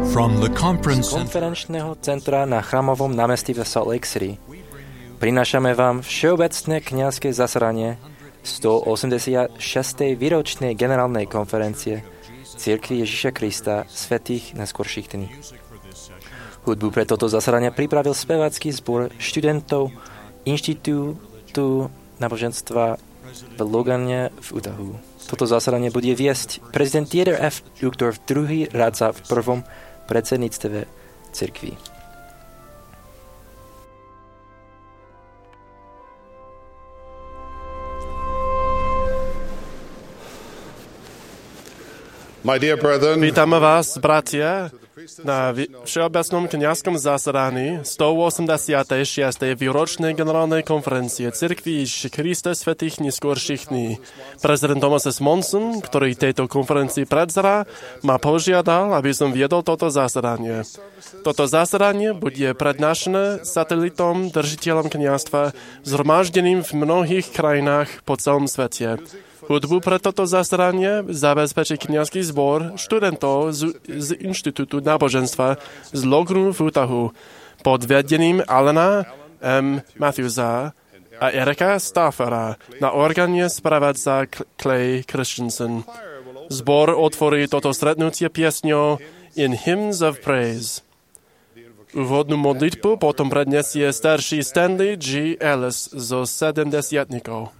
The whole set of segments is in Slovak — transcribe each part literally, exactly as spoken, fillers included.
From the z conference center konferenčného centra na Chrámovom námestí v Salt Lake City prinášame vám všeobecné kňazské zasadanie stoosemdesiatšestej výročnej generálnej konferencie Cirkvi Ježiša Krista svätých neskorších dní. Hudbu pre toto zasadanie pripravil spevácky zbor študentov Inštitútu náboženstva v Logane v Utahu. Toto zasadanie bude viesť prezident Dieter F. Uchtdorf, druhý radca v prvom predsedníctve cirkvi. Vítame vás, bratia, na všeobecnom kňazskom zasadaní stoosemdesiatej šiestej výročnej generálnej konferencie Cirkvi Ježiša Krista svätých neskorších dní. Prezident Thomas S. Monson, ktorý tejto konferencii predzerá, ma požiadal, aby som viedol toto zasadanie. Toto zasadanie bude prednášané satelitom držiteľom kňazstva zhromaždeným v mnohých krajinách po celom svete. Hudbu pre toto zasadanie zabezpečí kňazský zbor študentov z, z Inštitútu náboženstva z Loganu v Utahu pod vedením Alana M. Matthewsa a Erika Staffera. Na orgáne sprevádza Clay Christensen. Zbor otvorí toto stretnutie piesňou In Hymns of Praise. Úvodnú modlitbu potom predniesie starší Stanley G. Ellis zo sedemdesiatnikov.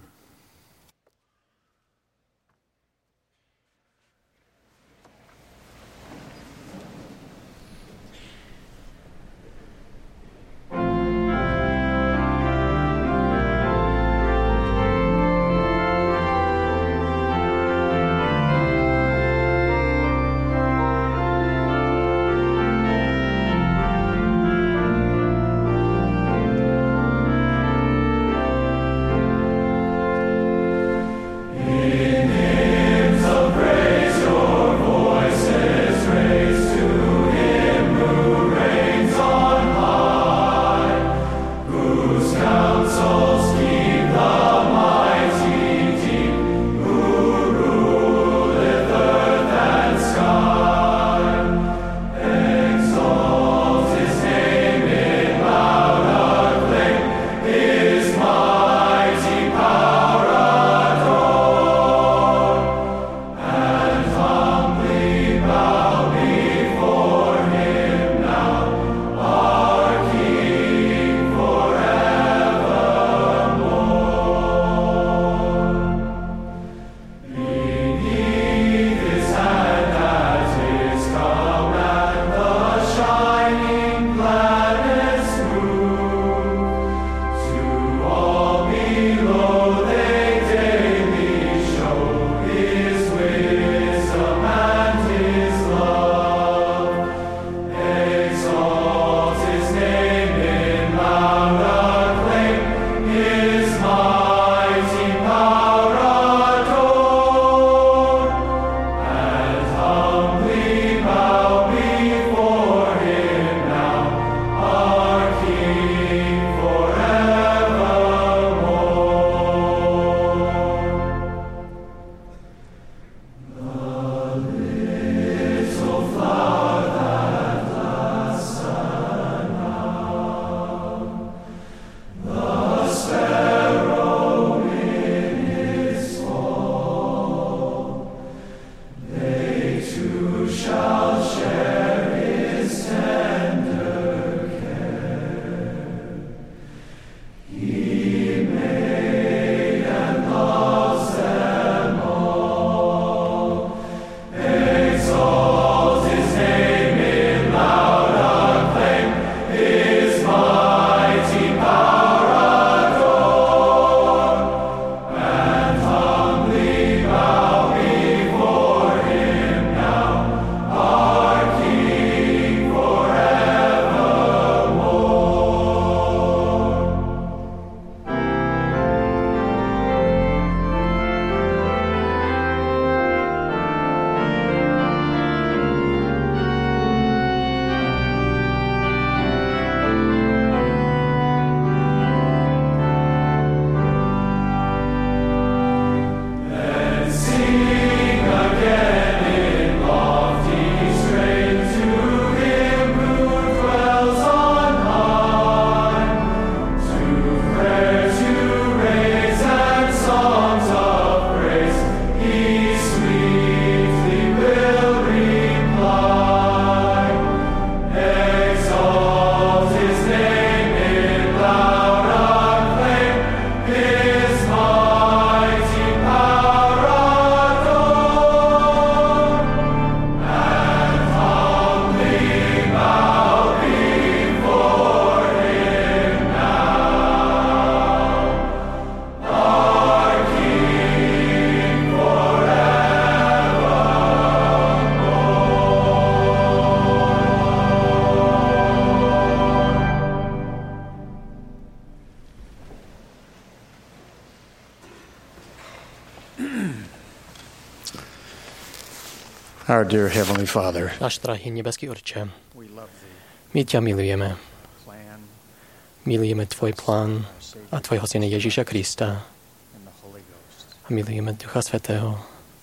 Our dear Heavenly Father, Náš drahý nebeský Otče, my ťa milujeme. Milujeme Tvoj plán a Tvojho Syna Ježiša Krista. A milujeme Ducha Svätého.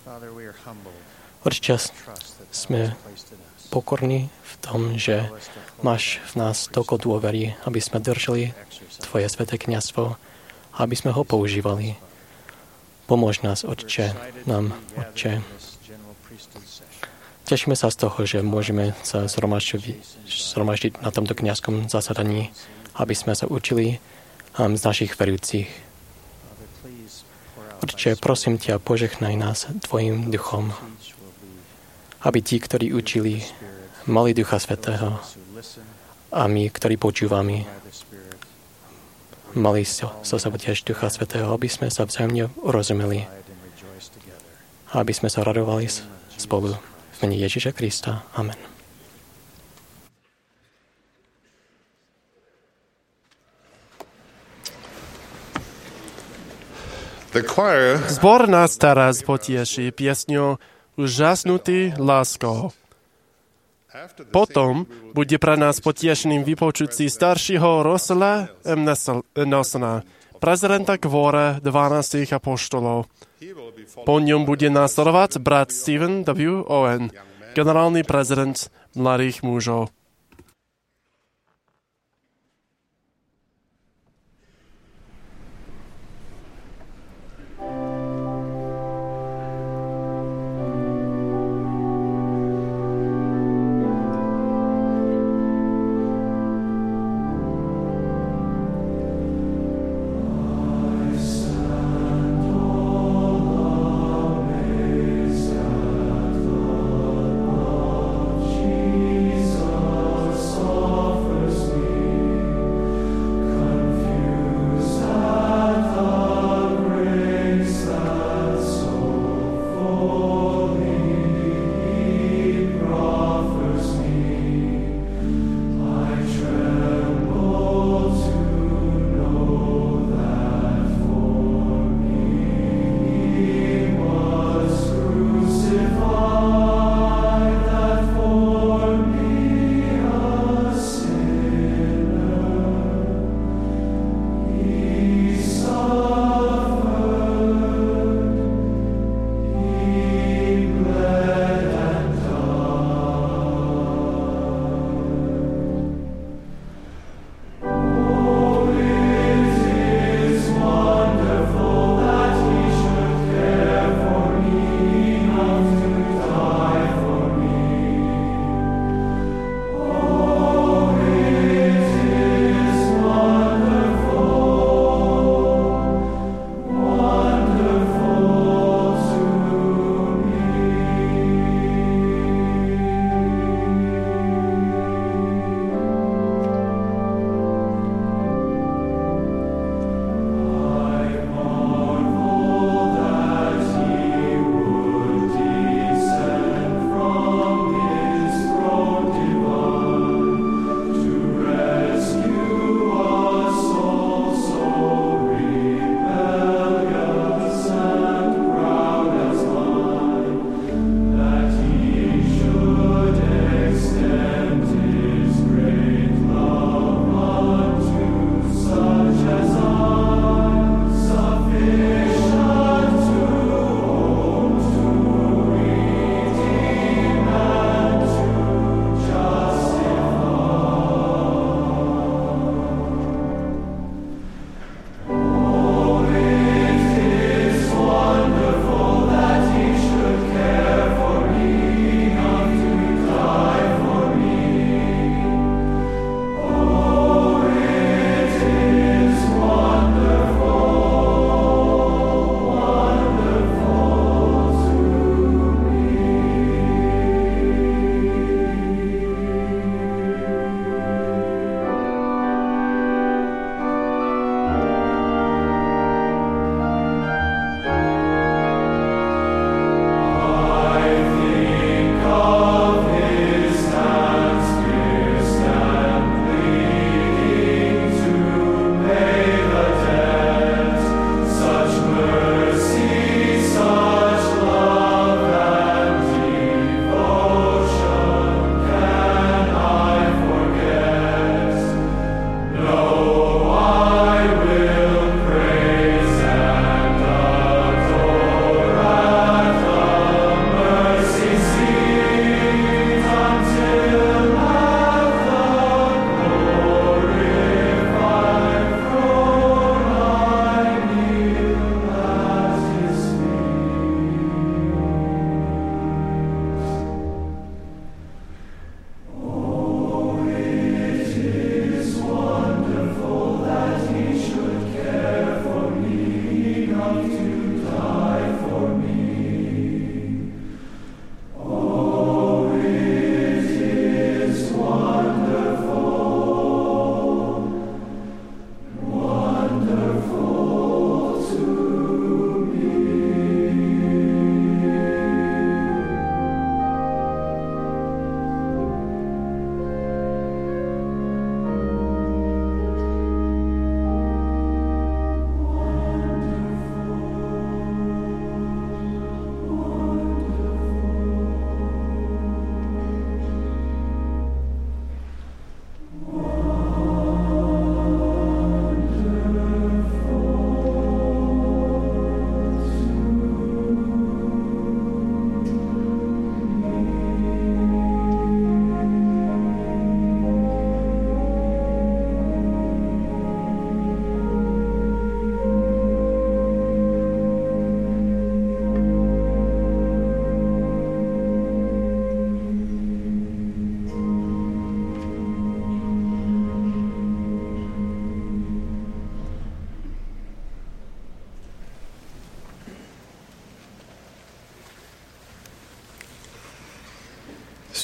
Otče, sme pokorní v tom, že máš v nás toľko dôvery, aby sme držali Tvoje sväté kňazstvo a aby sme ho používali. Pomôž nás, Otče, nám, Otče. Tešíme sa z toho, že môžeme sa zhromaždiť na tomto kňazskom zasadaní, aby sme sa učili um, z našich verujúcich. Otče, prosím ťa, požehnaj nás Tvojim duchom, aby tí, ktorí učili, mali Ducha Svätého a my, ktorí počúvame, mali so, so sebou tiež Ducha Svätého, aby sme sa vzájomne rozumeli a aby sme sa radovali spolu. V mene Ježiša Krista. Amen. Zbor nás teraz potieši piesňou Úžasnutý láskou. Potom bude pre nás potešeným vypočuť si staršieho Russella M. Nelsona, prezidenta kvóre dvanástich apoštolov. Po ňom bude následovať brat Stephen W. Owen, generálny prezident mladých mužov. Jesus.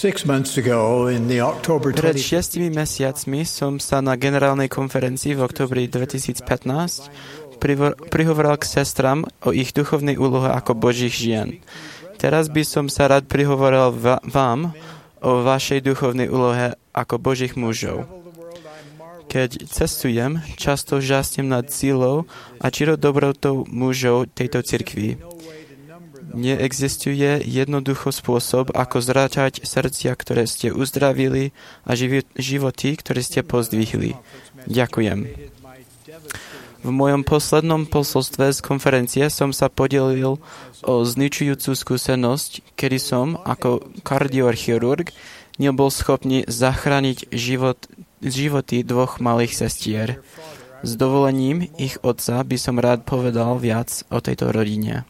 Pred šiestimi mesiacmi som sa na generálnej konferencii v oktobri dvetisícpätnásť prihovoril k sestram o ich duchovnej úlohe ako Božích žien. Teraz by som sa rád prihovoril v- vám o vašej duchovnej úlohe ako Božích mužov. Keď cestujem, často žasnem nad sílou a čirou dobrotou mužov tejto cirkvi. Neexistuje jednoducho spôsob, ako zrátať srdcia, ktoré ste uzdravili a životy, ktoré ste pozdvihli. Ďakujem. V mojom poslednom posolstve z konferencie som sa podelil o zničujúcu skúsenosť, kedy som, ako kardiochirurg, nebol schopný zachrániť život, životy dvoch malých sestier. S dovolením ich otca by som rád povedal viac o tejto rodine.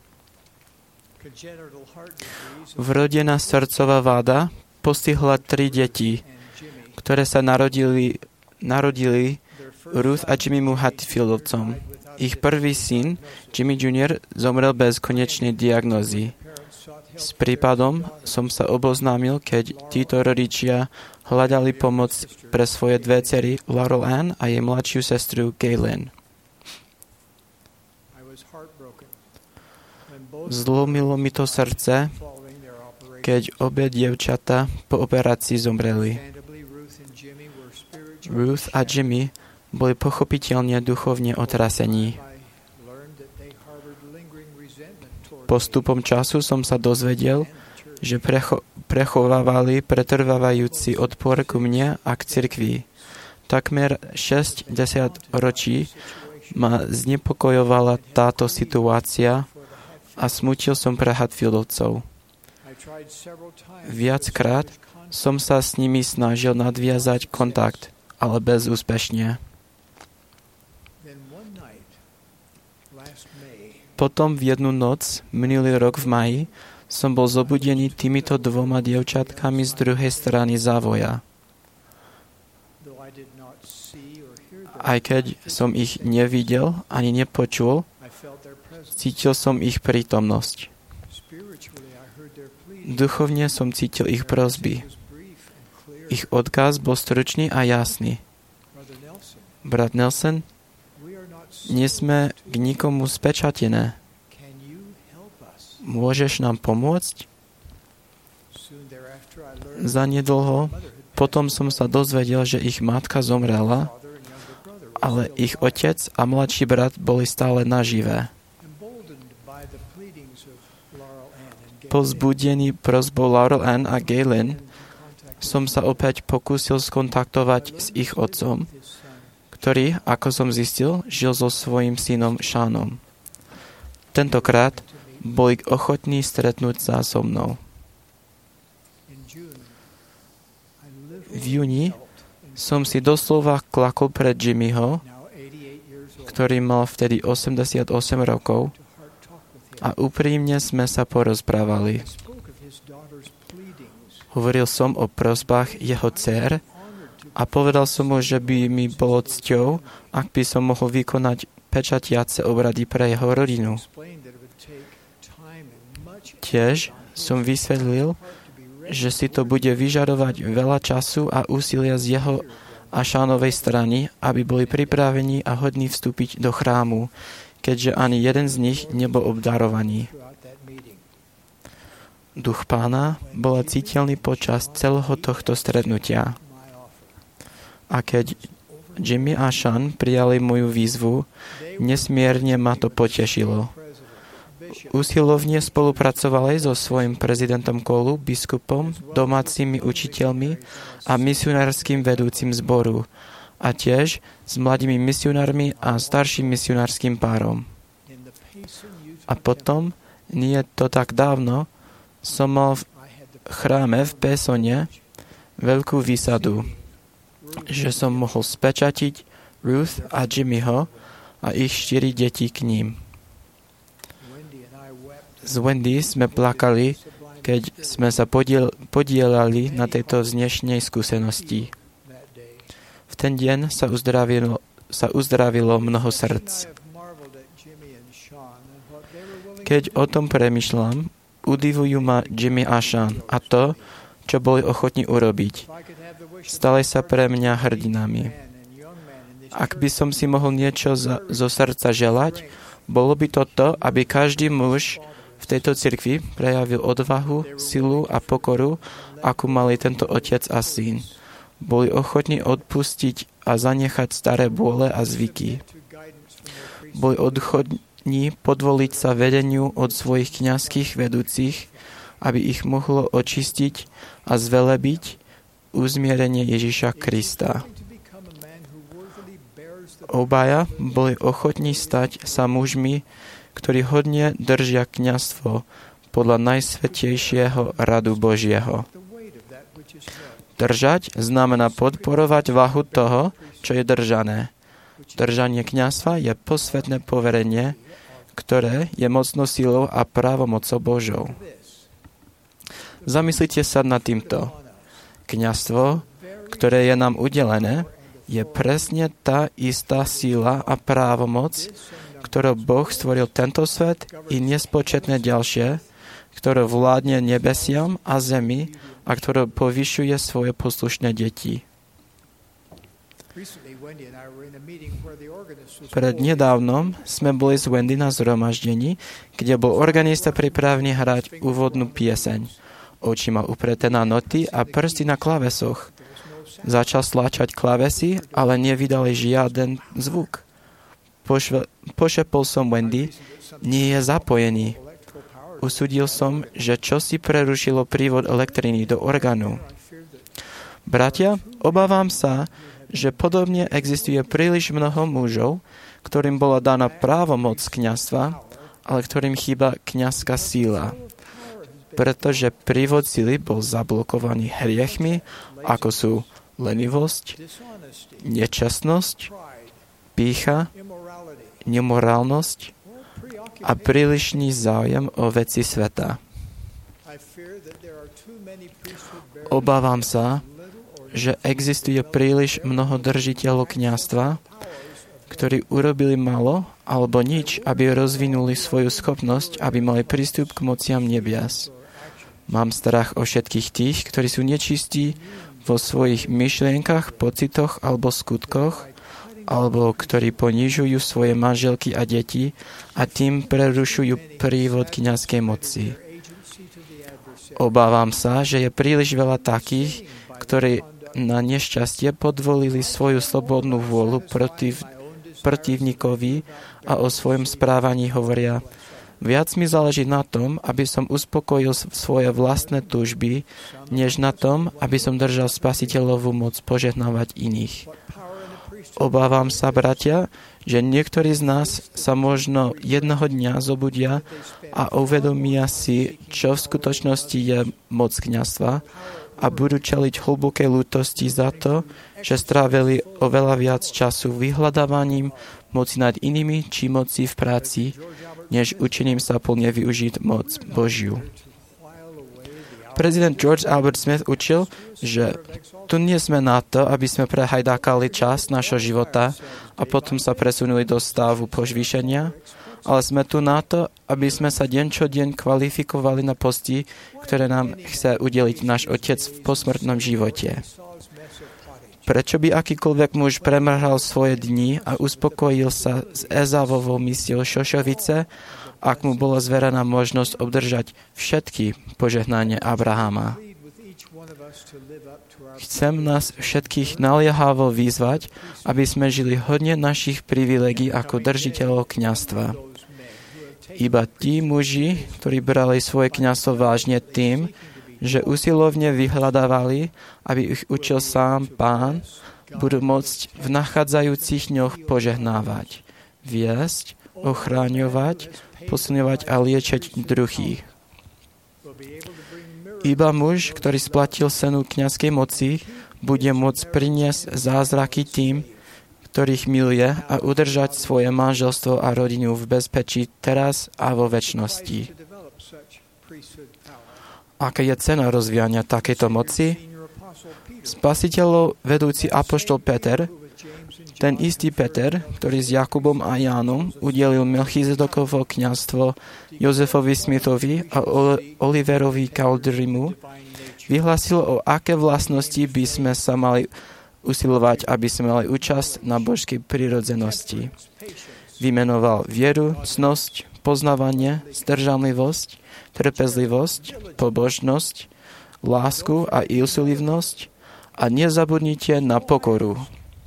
Vrodená srdcová váda postihla tri deti, ktoré sa narodili, narodili Ruth a Jimmymu Hatfieldovcom. Ich prvý syn, Jimmy junior, zomrel bez konečnej diagnózy. S prípadom som sa oboznámil, keď títo rodičia hľadali pomoc pre svoje dve dcery, Laurel Ann a jej mladšiu sestru Galen. Zlomilo mi to srdce, keď obe dievčatá po operácii zomreli. Ruth a Jimmy boli pochopiteľne duchovne otrasení. Postupom času som sa dozvedel, že precho- prechovávali pretrvávajúci odpor ku mne a k cirkvi. Takmer šesťdesiat ročí ma znepokojovala táto situácia a smutil som pre Hatfieldovcov. Viackrát som sa s nimi snažil nadviazať kontakt, ale bezúspešne. Potom v jednu noc, minulý rok v maji, som bol zobudený týmito dvoma dievčatkami z druhej strany závoja. Aj keď som ich nevidel ani nepočul, cítil som ich prítomnosť. Duchovne som cítil ich prosby. Ich odkaz bol stručný a jasný. Brat Nelson, nie sme k nikomu spečatené. Môžeš nám pomôcť? Zanedlho potom som sa dozvedel, že ich matka zomrela, ale ich otec a mladší brat boli stále naživé. Povzbudený prosbou Laurel Ann a Galen som sa opäť pokúsil skontaktovať s ich otcom, ktorý, ako som zistil, žil so svojím synom Seanom. Tentokrát boli ochotní stretnúť sa so mnou. V júni som si doslova klakol pred Jimmyho, ktorý mal vtedy osemdesiatosem rokov, a úprimne sme sa porozprávali. Hovoril som o prosbách jeho dcér a povedal som mu, že by mi bolo cťou, ak by som mohol vykonať pečatiace obrady pre jeho rodinu. Tiež som vysvetlil, že si to bude vyžadovať veľa času a úsilia z jeho a Seanovej strany, aby boli pripravení a hodní vstúpiť do chrámu, keďže ani jeden z nich nebol obdarovaný. Duch Pána bol citeľný počas celého tohto stretnutia. A keď Jimmy a Sean prijali moju výzvu, nesmierne ma to potešilo. Usilovne spolupracovali so svojím prezidentom kolu, biskupom, domácimi učiteľmi a misionárskym vedúcim zboru, a tiež s mladými misionármi a starším misionárskym párom. A potom, nie to tak dávno, som mal v chráme v Pesone veľkú výsadu, že som mohol spečatiť Ruth a Jimmyho a ich štyri deti k ním. S Wendy sme plakali, keď sme sa podiel, podielali na tejto vznešnej skúsenosti. V ten deň sa uzdravilo, sa uzdravilo mnoho srdc. Keď o tom premyšľam, udivujú ma Jimmy a Sean a to, čo boli ochotní urobiť. Stali sa pre mňa hrdinami. Ak by som si mohol niečo za, zo srdca želať, bolo by to to, aby každý muž v tejto cirkvi prejavil odvahu, silu a pokoru, akú mali tento otec a syn. Boli ochotní odpustiť a zanechať staré bôle a zvyky. Boli ochotní podvoliť sa vedeniu od svojich kňazských vedúcich, aby ich mohlo očistiť a zvelebiť uzmierenie Ježiša Krista. Obaja boli ochotní stať sa mužmi, ktorí hodne držia kňazstvo podľa najsvätejšieho radu Božieho. Držať znamená podporovať váhu toho, čo je držané. Držanie kňazstva je posvätné poverenie, ktoré je mocnou silou a právomocou Božou. Zamyslite sa nad týmto. Kňazstvo, ktoré je nám udelené, je presne tá istá sila a právomoc, ktorou Boh stvoril tento svet i nespočetné ďalšie, ktoré vládne nebesiam a zemi a ktoré povyšuje svoje poslušné deti. Prednedávnom sme boli s Wendy na zhromaždení, kde bol organista pripravený hrať úvodnú pieseň. Oči mal upreté na noty a prsty na klavesoch. Začal stlačať klavesy, ale nevydali žiaden zvuk. Pošve, pošepol som Wendy, nie je zapojený. Usúdil som, že čosi prerušilo prívod elektriny do orgánu. Bratia, obávam sa, že podobne existuje príliš mnoho mužov, ktorým bola daná právomoc kňazstva, ale ktorým chýba kňazská síla. Pretože prívod sily bol zablokovaný hriechmi, ako sú lenivosť, nečestnosť, pýcha, nemorálnosť a prílišný záujem o veci sveta. Obávam sa, že existuje príliš mnoho držiteľov kňazstva, ktorí urobili málo alebo nič, aby rozvinuli svoju schopnosť, aby mali prístup k mociam nebias. Mám strach o všetkých tých, ktorí sú nečistí vo svojich myšlienkach, pocitoch alebo skutkoch, alebo ktorí ponižujú svoje manželky a deti a tým prerušujú prívod kňazskej moci. Obávam sa, že je príliš veľa takých, ktorí na nešťastie podvolili svoju slobodnú vôľu protiv, protivníkovi a o svojom správaní hovoria: viac mi záleží na tom, aby som uspokojil svoje vlastné túžby, než na tom, aby som držal spasiteľovú moc požehnávať iných. Obávam sa, bratia, že niektorí z nás sa možno jedného dňa zobudia a uvedomia si, čo v skutočnosti je moc kňazstva a budú čeliť hlbokej ľútosti za to, že strávili oveľa viac času vyhľadávaním moci nad inými či moci v práci, než učením sa plne využiť moc Božiu. Prezident George Albert Smith učil, že tu nie sme na to, aby sme prehajdákali čas našho života a potom sa presunuli do stavu požvýšenia, ale sme tu na to, aby sme sa deň čo deň kvalifikovali na posty, ktoré nám chce udeliť náš Otec v posmrtnom živote. Prečo by akýkoľvek muž premrhal svoje dni a uspokojil sa s Ezávovou misiou šošovice, ak mu bola zverená možnosť obdržať všetky požehnania Abrahama? Chcem nás všetkých naliehavo vyzvať, aby sme žili hodne našich privilegií ako držiteľov kňazstva. Iba tí muži, ktorí brali svoje kňazstvo vážne tým, že usilovne vyhľadávali, aby ich učil sám Pán, budú môcť v nachádzajúcich dňoch požehnávať, viesť, ochráňovať, posilňovať a liečiť druhých. Iba muž, ktorý splatil cenu kňazskej moci, bude môcť priniesť zázraky tým, ktorých miluje, a udržať svoje manželstvo a rodinu v bezpečí teraz a vo večnosti. Aká je cena rozvíjania takejto moci? Spasiteľov vedúci apoštol Peter, ten istý Peter, ktorý s Jakubom a Jánom udelil Melchizedekovo kňazstvo Jozefovi Smithovi a Oliverovi Caldrimu, Vyhlásil, o aké vlastnosti by sme sa mali usilovať, aby sme mali účasť na božskej prirodzenosti. Vymenoval vieru, cnosť, poznávanie, zdržanlivosť, trpezlivosť, pobožnosť, lásku a úsilivnosť a nezabudnite na pokoru.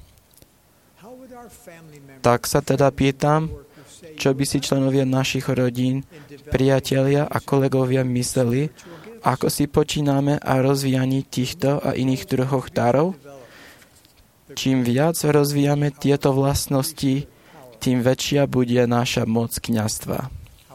Tak sa teda pýtam, čo by si členovia našich rodín, priatelia a kolegovia mysleli, ako si počíname a rozvíjaní týchto a iných druhov darov? Čím viac rozvíjame tieto vlastnosti, tým väčšia bude naša moc kňazstva.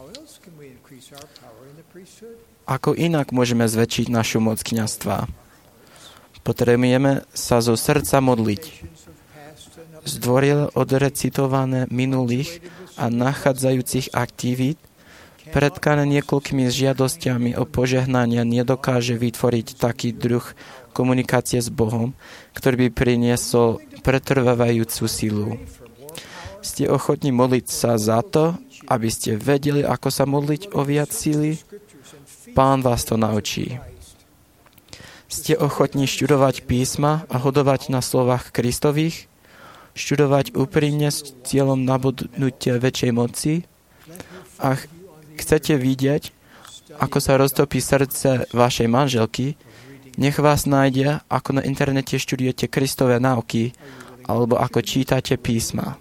Ako inak môžeme zväčšiť našu moc kňazstva? Potrebujeme sa zo srdca modliť. Zdvorilo odrecitované minulých a nachádzajúcich aktivít, predkané niekoľkými žiadosťami o požehnanie, nedokáže vytvoriť taký druh komunikácie s Bohom, ktorý by priniesol pretrvávajúcu silu. Ste ochotní modliť sa za to, aby ste vedeli, ako sa modliť o viac síly? Pán vás to naučí. Ste ochotní študovať písma a hodovať na slovách Kristových? Študovať úprimne s cieľom nabudnutia väčšej moci? A chcete vidieť, ako sa roztopí srdce vašej manželky? Nech vás nájde, ako na internete študujete Kristové náuky, alebo ako čítate písma.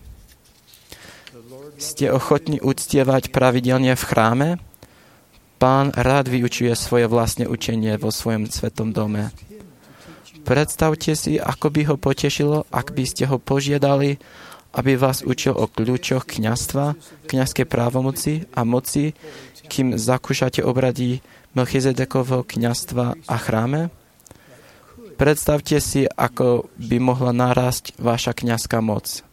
Ste ochotní uctievať pravidelne v chráme? Pán rád vyučuje svoje vlastné učenie vo svojom svetom dome. Predstavte si, ako by ho potešilo, ak by ste ho požiadali, aby vás učil o kľúčoch kňazstva, kňazskej právomoci a moci, kým zakúšate obrady Melchizedekovho kňazstva a chráme? Predstavte si, ako by mohla narásť vaša kňazská moc.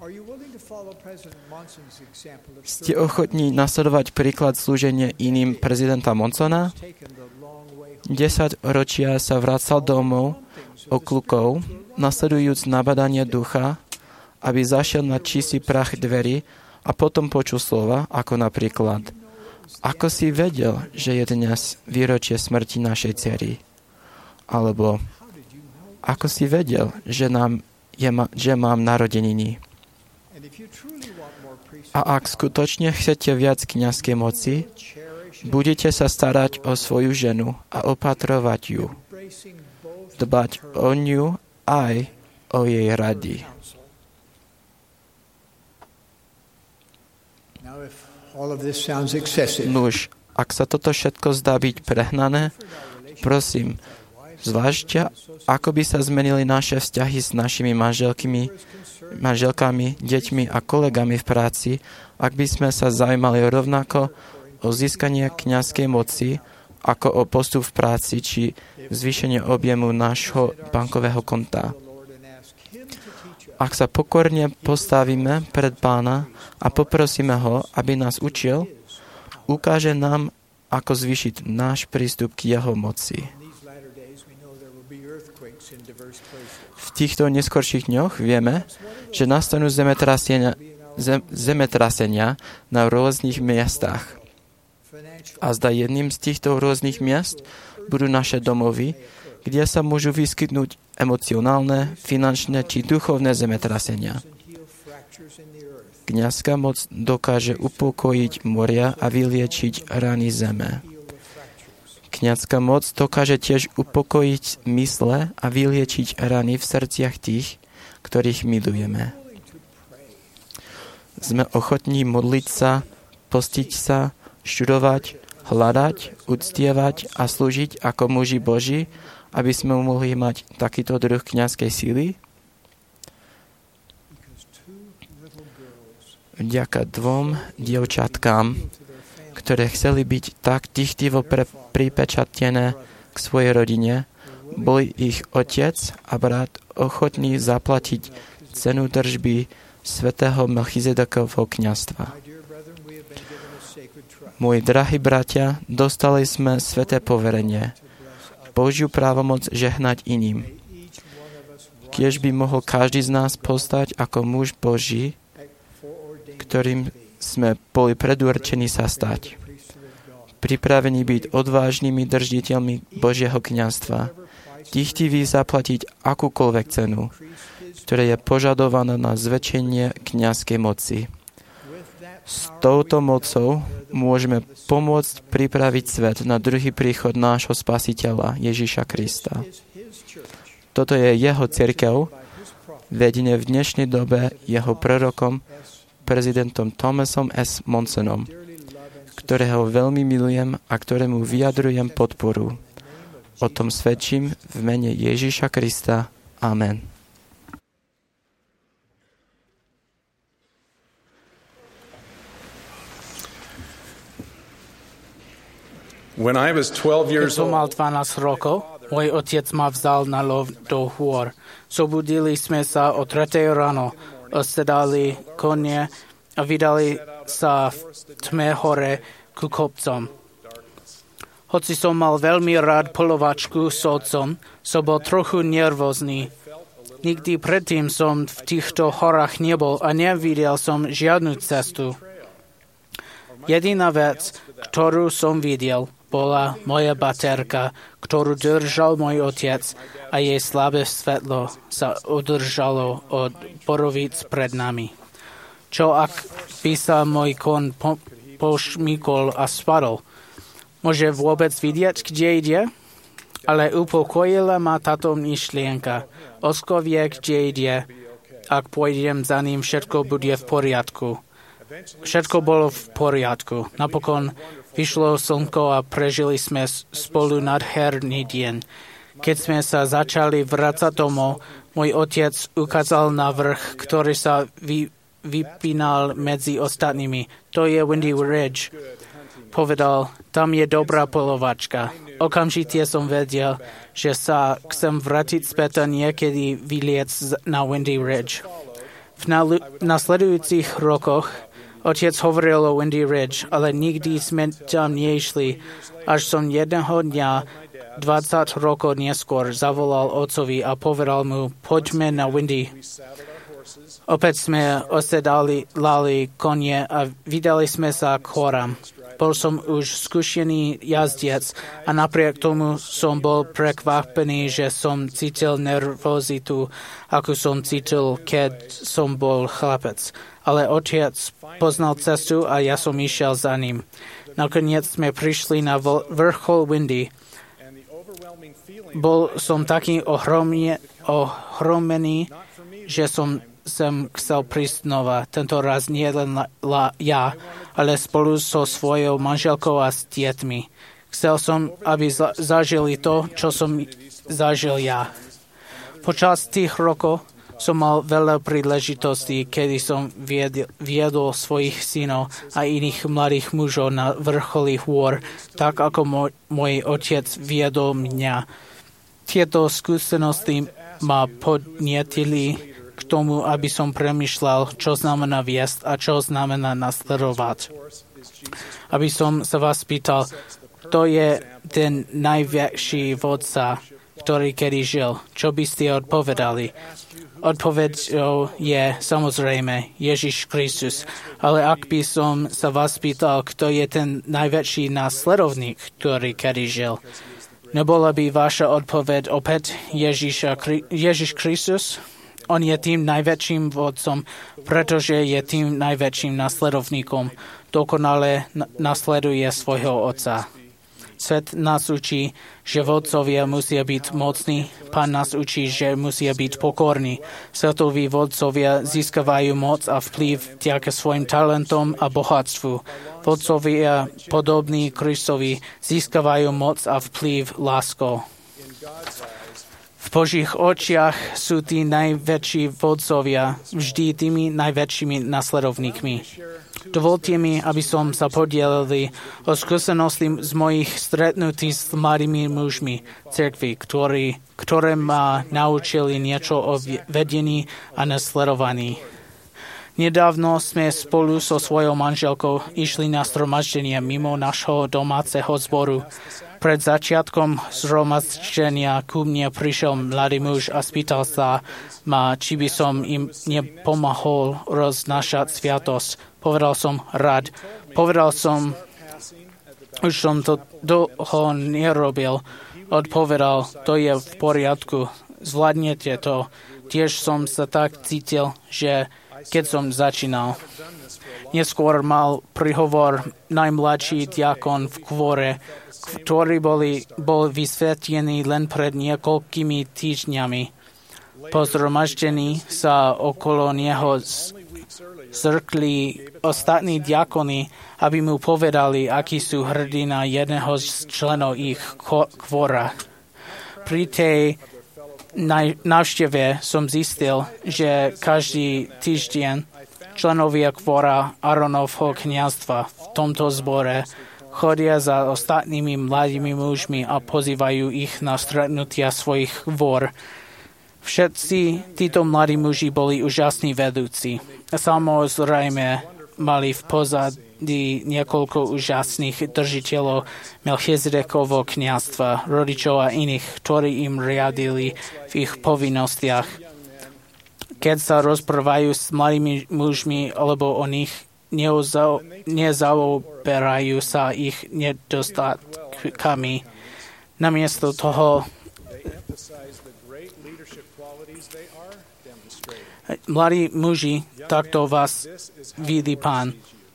Ste ochotní nasledovať príklad slúženia iným prezidenta Monsona? Desať ročia sa vracal domov oklukov, nasledujúc nabadanie ducha, aby zašiel na čistý prach dverí a potom počul slova, ako napríklad: Ako si vedel, že je dnes výročie smrti našej dcery? Alebo ako si vedel, že, nám je, že mám narodeniny? A ak skutočne chcete viac kňazskej moci, budete sa starať o svoju ženu a opatrovať ju. Dbať o ňu aj o jej rady. Nuž, ak sa toto všetko zdá byť prehnané, prosím, zvážte, ako by sa zmenili naše vzťahy s našimi manželkami, manželkami, deťmi a kolegami v práci, ak by sme sa zaujímali rovnako o získanie kňazskej moci, ako o postup v práci či zvýšenie objemu nášho bankového konta. Ak sa pokorne postavíme pred Pána a poprosíme ho, aby nás učil, ukáže nám, ako zvýšiť náš prístup k jeho moci. V týchto neskorších dňoch vieme, že nastanú zemetrasenia, zem, zemetrasenia na rôznych miestach. A zda jedným z týchto rôznych miest budú naše domovy, kde sa môžu vyskytnúť emocionálne, finančné či duchovné zemetrasenia. Kňazská moc dokáže upokojiť moria a vyliečiť rany zeme. Kňazská moc dokáže tiež upokojiť mysle a vyliečiť rany v srdciach tých, ktorých milujeme. Sme ochotní modliť sa, postiť sa, študovať, hľadať, uctievať a slúžiť ako muži Boží, aby sme mohli mať takýto druh kňazskej síly? Vďaka dvom dievčatkám, ktoré chceli byť tak tichtivo pre, pripečatené k svojej rodine, boli ich otec a brat ochotní zaplatiť cenu držby svätého Melchizedekovho kňazstva. Moji drahí bratia, dostali sme sväté poverenie, Božiu právomoc žehnať iným. Kiež by mohol každý z nás postať ako muž Boží, ktorým sme boli predurčení sa stať. Pripravení byť odvážnymi držiteľmi Božieho kňazstva, dychtivý zaplatiť akúkoľvek cenu, ktorá je požadovaná na zväčšenie kňazskej moci. S touto mocou môžeme pomôcť pripraviť svet na druhý príchod nášho Spasiteľa Ježiša Krista. Toto je jeho cirkev, vedené v dnešnej dobe jeho prorokom, prezidentom Thomasom S. Monsonom, ktorého veľmi milujem a ktorému vyjadrujem podporu. O tom svedčím v mene Ježiša Krista. Amen. Keď som mal dvanásť rokov, môj otec ma vzal na lov do hôr. Zobudili sme sa o tretej ráno, osedali konie a vydali sa v tme hore ku kopcom. Hoci som mal veľmi rád polovačku s otcom, som bol trochu nervózny. Nikdy predtým som v týchto horách nebol a nevidel som žiadnu cestu. Jediná vec, ktorú som videl, bola moja baterka, ktorú držal môj otec a jej slabé svetlo sa udržalo od borovíc pred nami. Čo ak by sa môj kon po- pošmykol a spadol? Môže vôbec vidieť, kde ide? Ale upokojila ma táto myšlienka. Osko vie, kde ide. Ak pôjdem za ním, všetko bude v poriadku. Všetko bolo v poriadku. Napokon vyšlo slnko a prežili sme spolu nádherný deň. Keď sme sa začali vrácať domov, môj otec ukázal na vrch, ktorý sa vy, vypínal medzi ostatnými. To je Windy Ridge. Povedal, tam je dobrá polovačka. Okamžite som vedel, že sa chcem vrátiť späť a niekedy vyliec na Windy Ridge. V nasledujúcich rokoch otec hovoril o Windy Ridge, ale nikdy sme tam neišli, až som jedného dňa dvadsať rokov neskôr zavolal otcovi a povedal mu, poďme na Windy. Opäť sme osedali lali konie a vydali sme sa k horám. Bol som už skúšený jazdec a napriek tomu som bol prekvapený, že som cítil nervozitu, ako som cítil, keď som bol chlapec. Ale otec poznal cestu a ja som išiel za ním. Nakoniec sme prišli na vrchol Windy. Bol som taký ohromne, ohromený, že som sem chcel prísť znova. Tento raz nie len la, la, ja, ale spolu so svojou manželkou a s tietmi. Chcel som, aby za, zažili to, čo som zažil ja. Počas tých rokov som mal veľa príležitostí, kedy som viedol, viedol svojich synov a iných mladých mužov na vrcholí hôr, tak ako môj, môj otec viedol mňa. Tieto skúsenosti ma podnietili k tomu, aby som premýšľal, čo znamená viesť a čo znamená nasledovať. Aby som sa vás pýtal, kto je ten najväčší vodca, ktorý kedy žil? Čo by ste odpovedali? Odpoveďou je samozrejme Ježiš Kristus. Ale ak by som sa vás pýtal, kto je ten najväčší následovník, ktorý kedy žil, nebola by vaša odpoveď opäť Ježiša, Ježiš Kristus? On je tým najväčším vodcom, pretože je tým najväčším nasledovníkom. Dokonale nasleduje svojho otca. Svet nás učí, že vodcovia musia byť mocní. Pán nás učí, že musia byť pokorní. Svetoví vodcovia získavajú moc a vplyv vďaka svojim talentom a bohatstvu. Vodcovia podobní Kristovi získavajú moc a vplyv láskou. V Božích očiach sú tí najväčší vodcovia vždy tými najväčšími nasledovníkmi. Dovolte mi, aby som sa podielil o skúsenosti z mojich stretnutí s mladými mužmi cirkvi, ktorí, ktoré ma naučili niečo o vedení a nasledovaní. Nedávno sme spolu so svojou manželkou išli na zhromaždenie mimo našho domáceho zboru. Pred začiatkom zhromaždenia ku mne prišiel mladý muž a spýtal sa ma, či by som im nepomohol roznášať sviatosť. Povedal som rád. Povedal som, už som to dlho nerobil. odpovedal, to je v poriadku, zvládnete to. Tiež som sa tak cítil, že keď som začínal. Neskôr mal prihovor najmladší diakon v kvore, ktorý boli, bol vysvetený len pred niekoľkými týždňami. Po zhromaždení sa okolo neho zrkli ostatní diakoni, aby mu povedali, akí sú hrdí na jedného z členov ich kvora. Pri tej návšteve som zistil, že každý týždeň členovia kvora Aronovho kňazstva v tomto zbore chodia za ostatnými mladými mužmi a pozývajú ich na stretnutia svojich kvor. Všetci títo mladí muži boli úžasní vedúci. Samozrejme mali v pozadí niekoľko úžasných držiteľov Melchizedekovho kňazstva, rodičov a iných, ktorí im riadili v ich povinnostiach. Keď sa rozprávajú s mladými mužmi alebo o nich, nezaoberajú sa ich nedostatkami. Namiesto toho mladí muži, takto vás vidí Pán.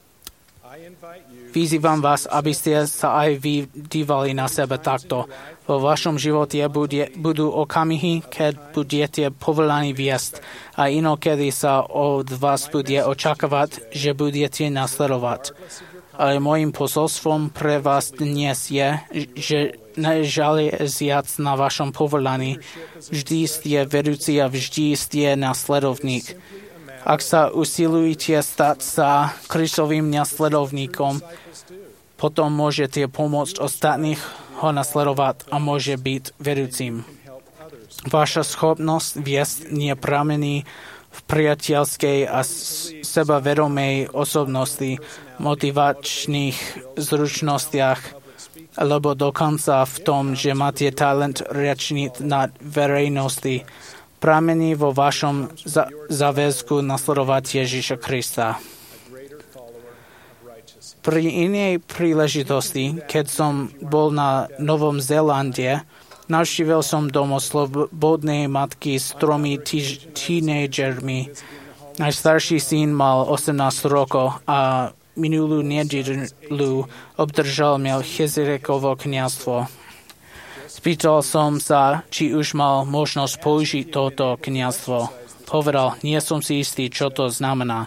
Vyzývam vás, aby ste sa aj vy dívali na seba takto. Vo vašom živote bude, budú okamihy, keď budete povolaní viesť a inokedy sa od vás bude očakávať, že budete nasledovať. Ale môjim posolstvom pre vás dnes je, že nežaliac na vašom povolaní, vždy ste vedúci a vždy ste nasledovník. Ak sa usilujete stať sa Kristovým nasledovníkom, potom môžete pomôcť ostatných ho nasledovať a môže byť vedúcim. Vaša schopnosť viesť nepramení v priateľskej a sebavedomej osobnosti, motivačných zručnostiach, alebo dokonca v tom, že máte talent rečniť na verejnosti, pramení vo vašom za- záväzku nasledovať Ježiša Krista. Pri inej príležitosti, keď som bol na Novom Zélande, navštívil som domov slobodnej matky s tromi tíž- tínejdžermi. Najstarší syn mal osemnásť rokov a minulú nedeľu obdržal Melchizedekovo kňazstvo. Spýtal som sa, či už mal možnosť použiť toto kňazstvo. Povedal, nie som si istý, čo to znamená.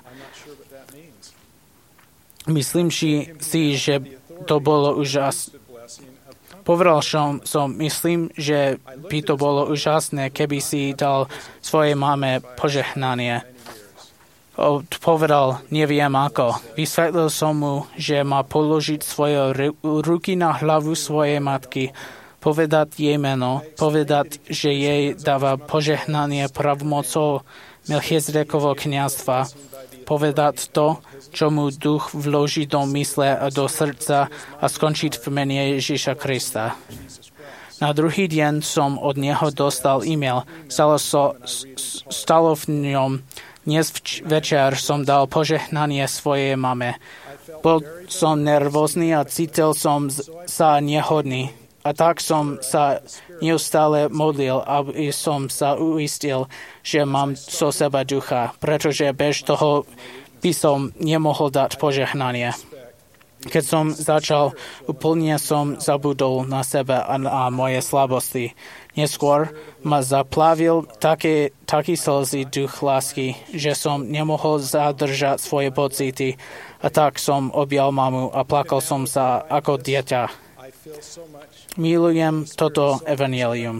Myslím si, že to bolo úžasné. Povedal som, som, myslím, že by to bolo úžasné, keby si dal svojej mame požehnanie. Povedal, neviem ako. Vysvetlil som mu, že má položiť svoje ruky na hlavu svojej matky, povedať jej meno, povedať, že jej dáva požehnanie pravomocou Melchizedekovo kňazstva, povedať to, čo mu duch vloží do mysle a do srdca a skončiť v mene Ježiša Krista. Na druhý deň som od neho dostal e-mail. Stalo, so, stalo v ňom. Dnes večer som dal požehnanie svojej mame. Bol som nervózny a cítil som sa nehodný. A tak som sa neustále modlil, aby som sa uistil, že mám so seba ducha, pretože bez toho by som nemohol dať požehnanie. Keď som začal, úplne som zabudol na seba a na moje slabosti. Neskôr ma zaplavil také, taký slzy duch lásky, že som nemohol zadržať svoje pocity a tak som objal mamu a plakal som sa ako dieťa. Milujem toto evanjelium.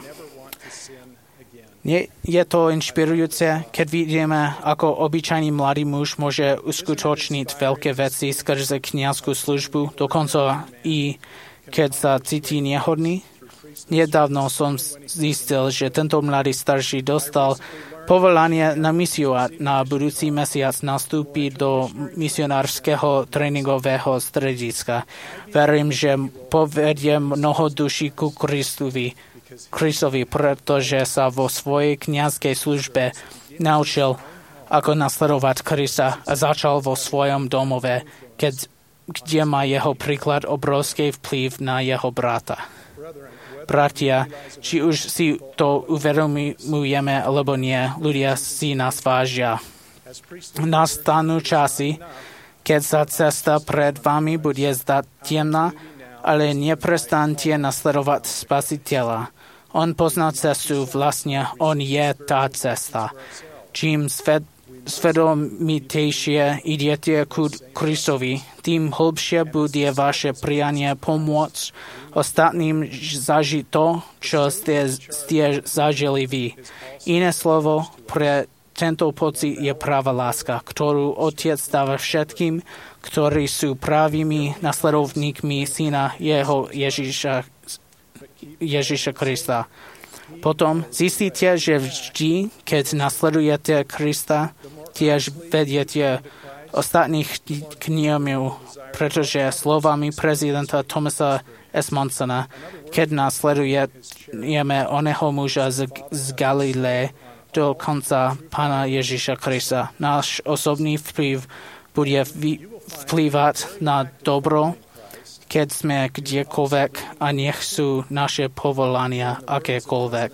Nie je to inšpirujúce, keď vidíme, ako obyčajný mladý muž môže uskutočniť veľké veci skrze kňazskú službu, dokonca i keď sa cíti nehodný. Nedávno som zistil, že tento mladý starší dostal povolanie na misiu a na budúci mesiac nastúpi do misionárskeho tréningového strediska. Verím, že povedie mnoho duší ku Kristovi. Kristovi, pretože sa vo svojej kňazskej službe naučil, ako nasledovať Krista a začal vo svojom domove, keď, kde má jeho príklad obrovský vplyv na jeho brata. bratia, či už si to uvedomujeme, alebo nie, ľudia si nás vážia. Nastanú časy, keď sa cesta pred vami bude zdať temná, ale neprestaňte nasledovať Spasiteľa. On pozná cestu, vlastne on je tá cesta. Čím sved, svedomitejšie idete ku Kristovi, tým hlbšie bude vaše prianie pomôcť ostatným zažiť to, čo ste, ste zažili vy. Iné slovo pre tento pocit je práva láska, ktorú Otec dáva všetkým, ktorí sú pravými nasledovníkmi Syna jeho Ježiša, Ježiša Krista. Potom zistíte, že vždy, keď nasledujete Krista, tiež vediete ostatných k nemu, pretože slovami prezidenta Thomasa Esmonsona, keď nasledujeme oného muža z, z Galileje do konca Pána Ježiša Krista, náš osobný vplyv bude vplývať na dobro, keď sme kdekoľvek a nech sú naše povolania akékoľvek.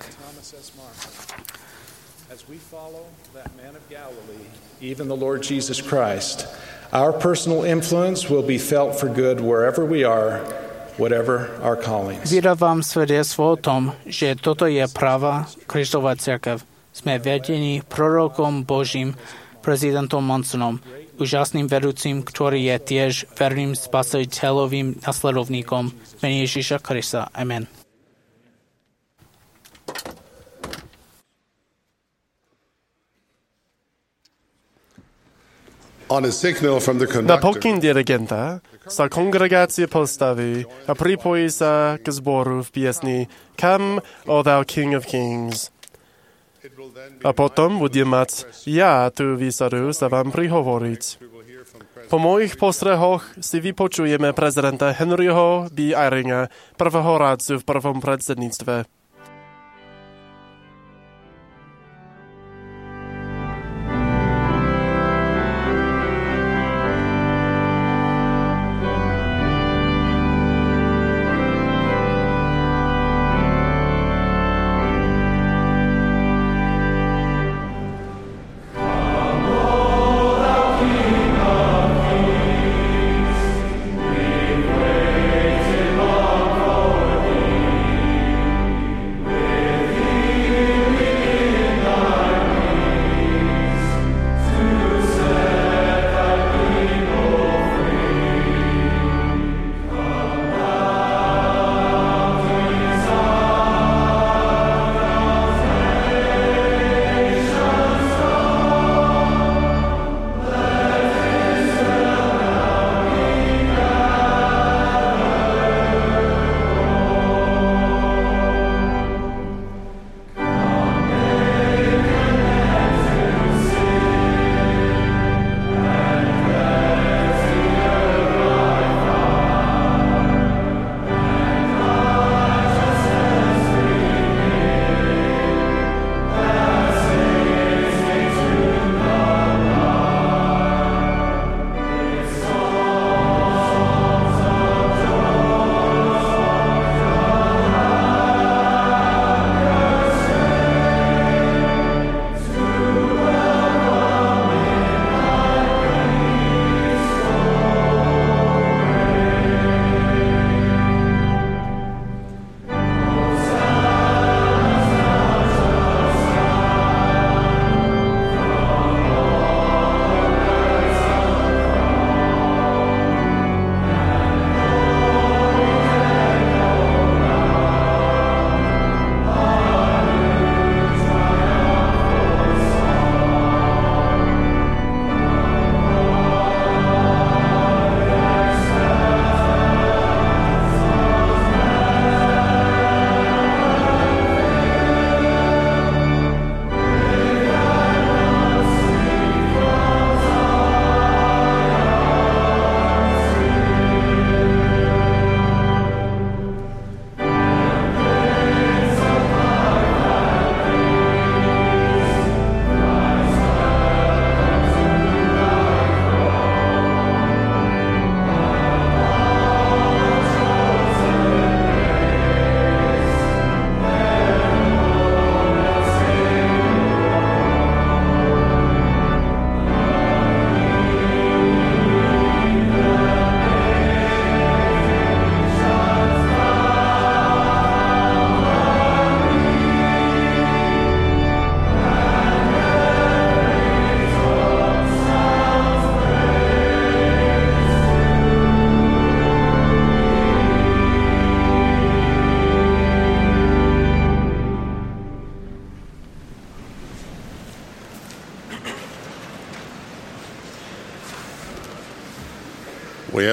Even the Lord Jesus Christ, our personal influence will be felt for good wherever we are, whatever our callings. Vydávam svedectvo o tom, že toto je práva Kristova cirkev. Sme vedení prorokom Božím, prezidentom Monsonom, úžasným vedúcim, ktorý je tiež verným spasiteľovým nasledovníkom mene Ježiša Krista. Amen. Na pokyn dirigenta sa kongregácia postaví a pripojí sa k zboru v piesni Come, O Thou King of Kings. A potom budem mať ja tú výsadu sa vám prihovoriť. Po mojich postrehoch si vypočujeme prezidenta Henryho B. Eyringa, prvého rádcu v prvom predsedníctve.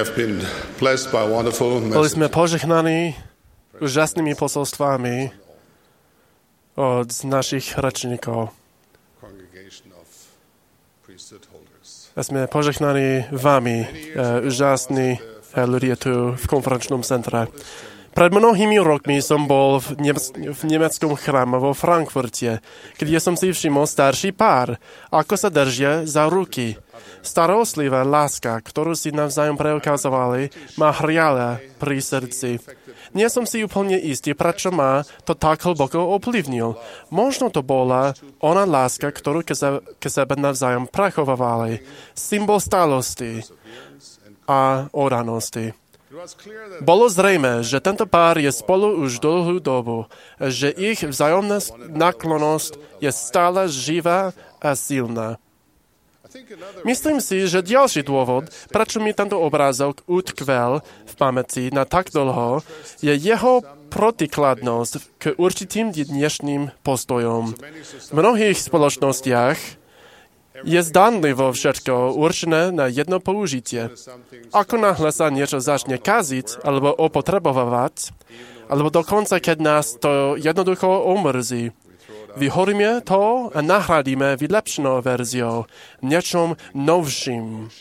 have been blessed by wonderful Boli sme messages. požehnaní úžasnými posolstvami od našich rečníkov. Congregation of priesthood holders. A sme požehnaní vami, uh, úžasní uh, ľudia tu v konferenčnom centre. Pred mnohými rokmi som bol v, Nemec- v nemeckom chráme vo Frankfurte, kde som si všimol starší pár, ako sa držia za ruky. Starostlivá láska, ktorú si navzájom preukazovali, ma hriala pri srdci. Nie som si úplne istý, prečo ma to tak hlboko ovplyvnil. Možno to bola ona láska, ktorú ke, se, ke sebe navzájom prechovávali. Symbol stálosti a odanosti. Bolo zrejme, že tento pár je spolu už dlhú dobu, že ich vzájomná naklonosť je stále živá a silná. Myslím si, že ďalší dôvod, prečo mi tento obrázok utkvel v pamäti na tak dlho, je jeho protikladnosť k určitým dnešným postojom. V mnohých spoločnostiach je zdánlivo všetko určené na jedno použitie. Ako náhle sa niečo začne kaziť alebo opotrebovať, alebo dokonca, keď nás to jednoducho omrzí, vyhoríme to a nahradíme vylepšenou verziou, niečom novším.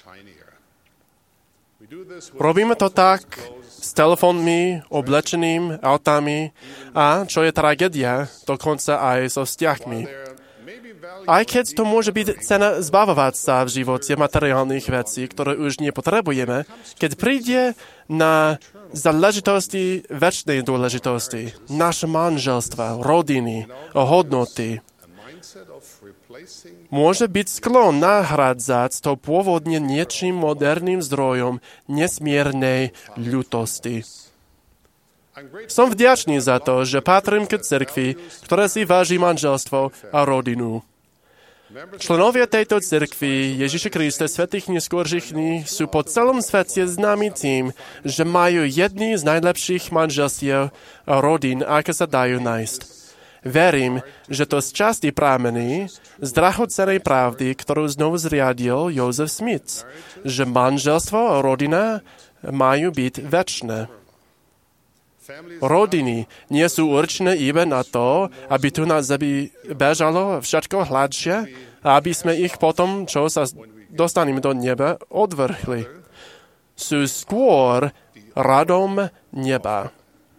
Robíme to tak s telefónmi, oblečeným, autami a, čo je tragédia, dokonca aj so vzťahmi. Aj keď to môže byť cena zbavovať sa v živote materiálnych vecí, ktoré už nepotrebujeme, keď príde na záležitosti väčšnej dôležitosti, naše manželstva, rodiny, hodnoty, môže byť sklon nahradzať to pôvodne niečím moderným zdrojom nesmiernej ľutosti. Som vďačný za to, že patrím k cirkvi, ktorá si váži manželstvo a rodinu. Členovia tejto cirkvi Ježiša Krista svätých neskorších dní sú po celom svete známi tým, že majú jedny z najlepších manželstiev a rodín, aké sa dajú nájsť. Verím, že to z časti pramení z drahocennej pravdy, ktorú znovu zriadil Joseph Smith, že manželstvo a rodina majú byť večné. Rodiny nie sú určené iba na to, aby tu na zemi bežalo všetko hladšie a aby sme ich potom, čo sa dostaneme do neba, odvrhli. Sú skôr radom neba.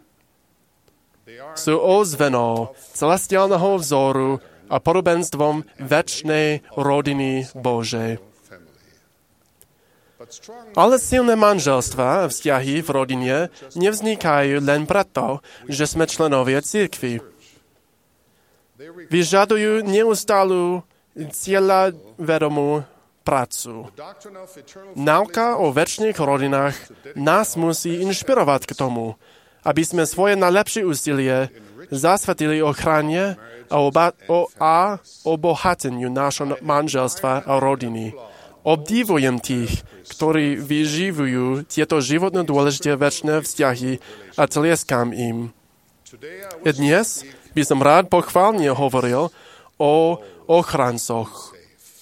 Sú ozvenou celestiálneho vzoru a podobenstvom večnej rodiny Božej. Ale silné manželstva a vzťahy v rodine nevznikajú len preto, že sme členovia cirkvi. Vyžadujú neustálu cieľavedomú prácu. Nauka o večných rodinách nás musí inšpirovať k tomu, aby sme svoje najlepšie úsilie zasvetili ochrane a, oba- o- a obohateniu našho manželstva a rodiny. Obdivujem tých, ktorí vyživujú tieto životne dôležité večné vzťahy a tlieskam im. Dnes by som rád pochválne hovoril o ochrancoch.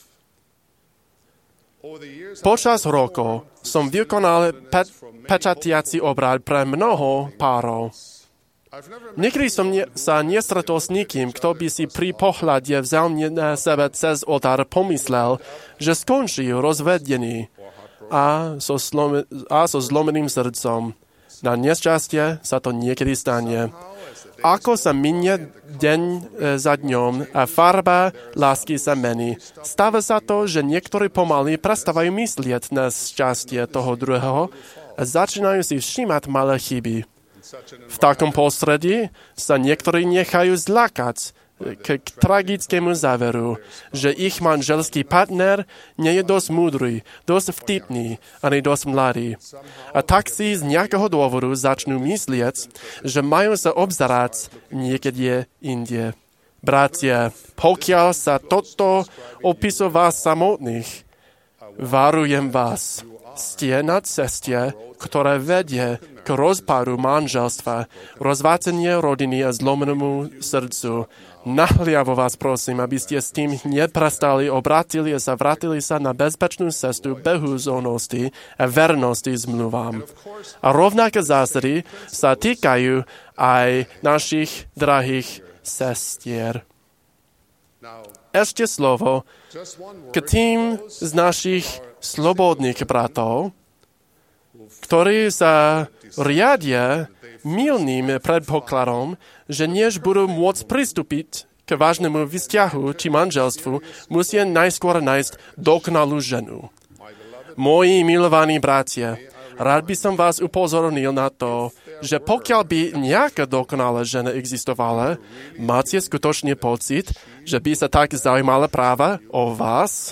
Počas rokov som vykonal pe- pečatiaci obrad pre mnoho párov. Nikdy som ne, sa nestretol s nikým, kto by si pri pohľade vzal na sebe cez oltár pomyslel, že skončí rozvedený a so, slom, a so zlomeným srdcom. Na nešťastie sa to niekedy stane. Ako sa minie deň za dňom a farba lásky sa mení, stáva sa to, že niektorí pomaly prestávajú myslieť na šťastie toho druhého a začínajú si všímať malé chyby. V takom prostredí sa niektorí nechajú zlákať k, k tragickému záveru, že ich manželský partner nie je dosť múdry, dosť vtipný, ani dosť mladý. A tak si z nejakého dôvodu začnú myslieť, že majú sa obzerať niekde inde. Bratia, pokiaľ sa toto opisuje vás samotných, varujem vás. ste na ceste, ktoré vedie k rozpadu manželstva, rozvácenie rodiny a zlomenému srdcu. Nahliavo vás prosím, aby ste s tým neprestali, obrátili a sa vrátili sa na bezpečnú cestu behúzovnosti a vernosti zmluvám. A rovnaké zásady sa týkajú aj našich drahých sestier. Ešte slovo k tým z našich slobodných bratov, ktorí sa riadia mylným predpokladom, že než budú môcť pristúpiť k vážnemu vzťahu či manželstvu, musia najskôr nájsť dokonalú ženu. Moji milovaní bratia, rád by som vás upozornil na to, že pokiaľ by nejaká dokonalá žena existovala, máte skutočne pocit, že by sa tak zaujímala práva o vás?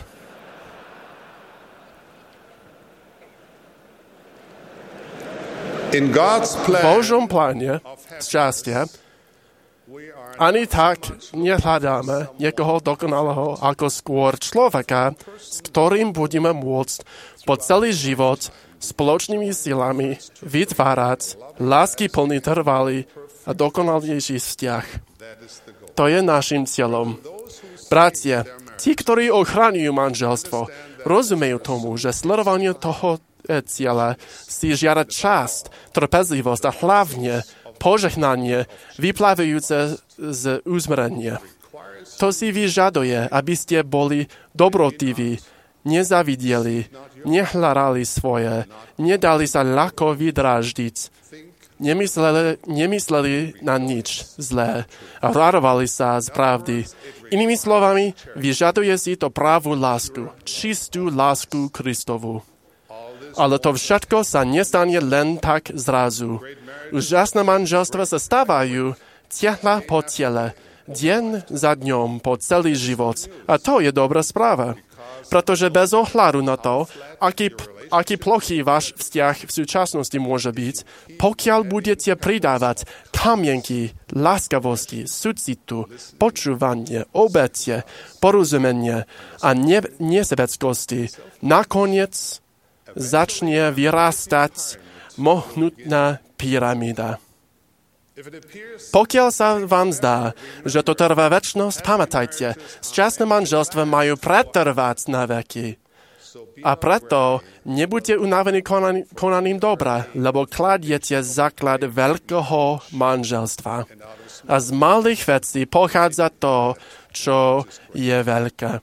In God's V plan, Božom pláne šťastia ani tak nehľadáme niekoho dokonalého ako skôr človeka, s ktorým budeme môcť po celý život spoločnými silami vytvárať láskyplný, trvalý a dokonalejší vzťah. To je našim cieľom. Bratia, tí, ktorí ochraňujú manželstvo, rozumejú tomu, že sledovanie toho cieľa si žiada časť, trpezlivosť a hlavne požehnanie vyplávajúce z uzmrenia. To si vyžaduje, aby ste boli dobrotiví, nezavideli, nehľadali svoje, nedali sa ľahko vydraždiť, nemysleli, nemysleli na nič zlé a radovali sa z pravdy. Inými slovami, vyžaduje si to pravú lásku, čistú lásku Kristovu. Ale to všetko sa nestane len tak zrazu. Úžasné manželstva sa stávajú tehla po tele, deň za dňom po celý život. A to je dobrá správa. Pretože bez ohľadu na to, aký, aký plochý váš vzťah v súčasnosti môže byť, pokiaľ budete pridávať kamienky láskavosti, súcitu, počúvanie, obete, porozumenie a ne, nesebeckosti, nakoniec začne vyrastať mohutná pyramída. Pokiaľ sa vám zdá, že to trvá večnosť, pamätajte, šťastné manželstva majú pretrvať na veky. A preto nebuďte unavení konaním, konaním dobra, lebo kladiete základ veľkého manželstva. A z malých vecí pochádza to, čo je veľké.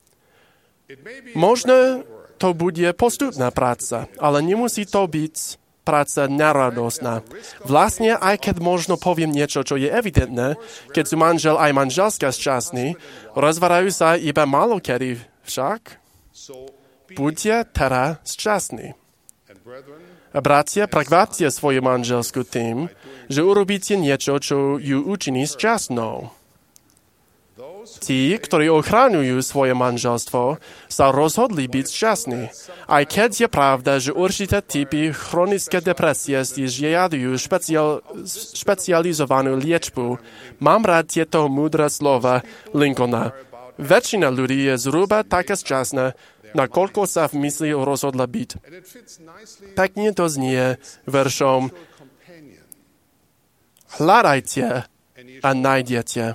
Možno to bude postupná práca, ale nemusí to byť práca neradosná. Vlastne, aj keď možno poviem niečo, čo je evidentné, keď sú manžel aj manželská šťastní, rozvarajú sa iba málo kedy však. Buďte teda šťastní. A bratia, prekvapte svoju manželsku tým, že urobíte niečo, čo ju učiní šťastnou. Tí, ktorí ochraňujú svoje manželstvo, sa rozhodli byť šťastní. Aj keď je pravda, že určité typy chronické depresie si žiadajú špeciál, špecializovanú liečbu, mám rád tieto múdre slova Lincolna. Väčšina ľudí je zhruba taká šťastná, nakoľko sa v mysli rozhodla byť. Pekne to znie veršom: hľadajte a nájdete.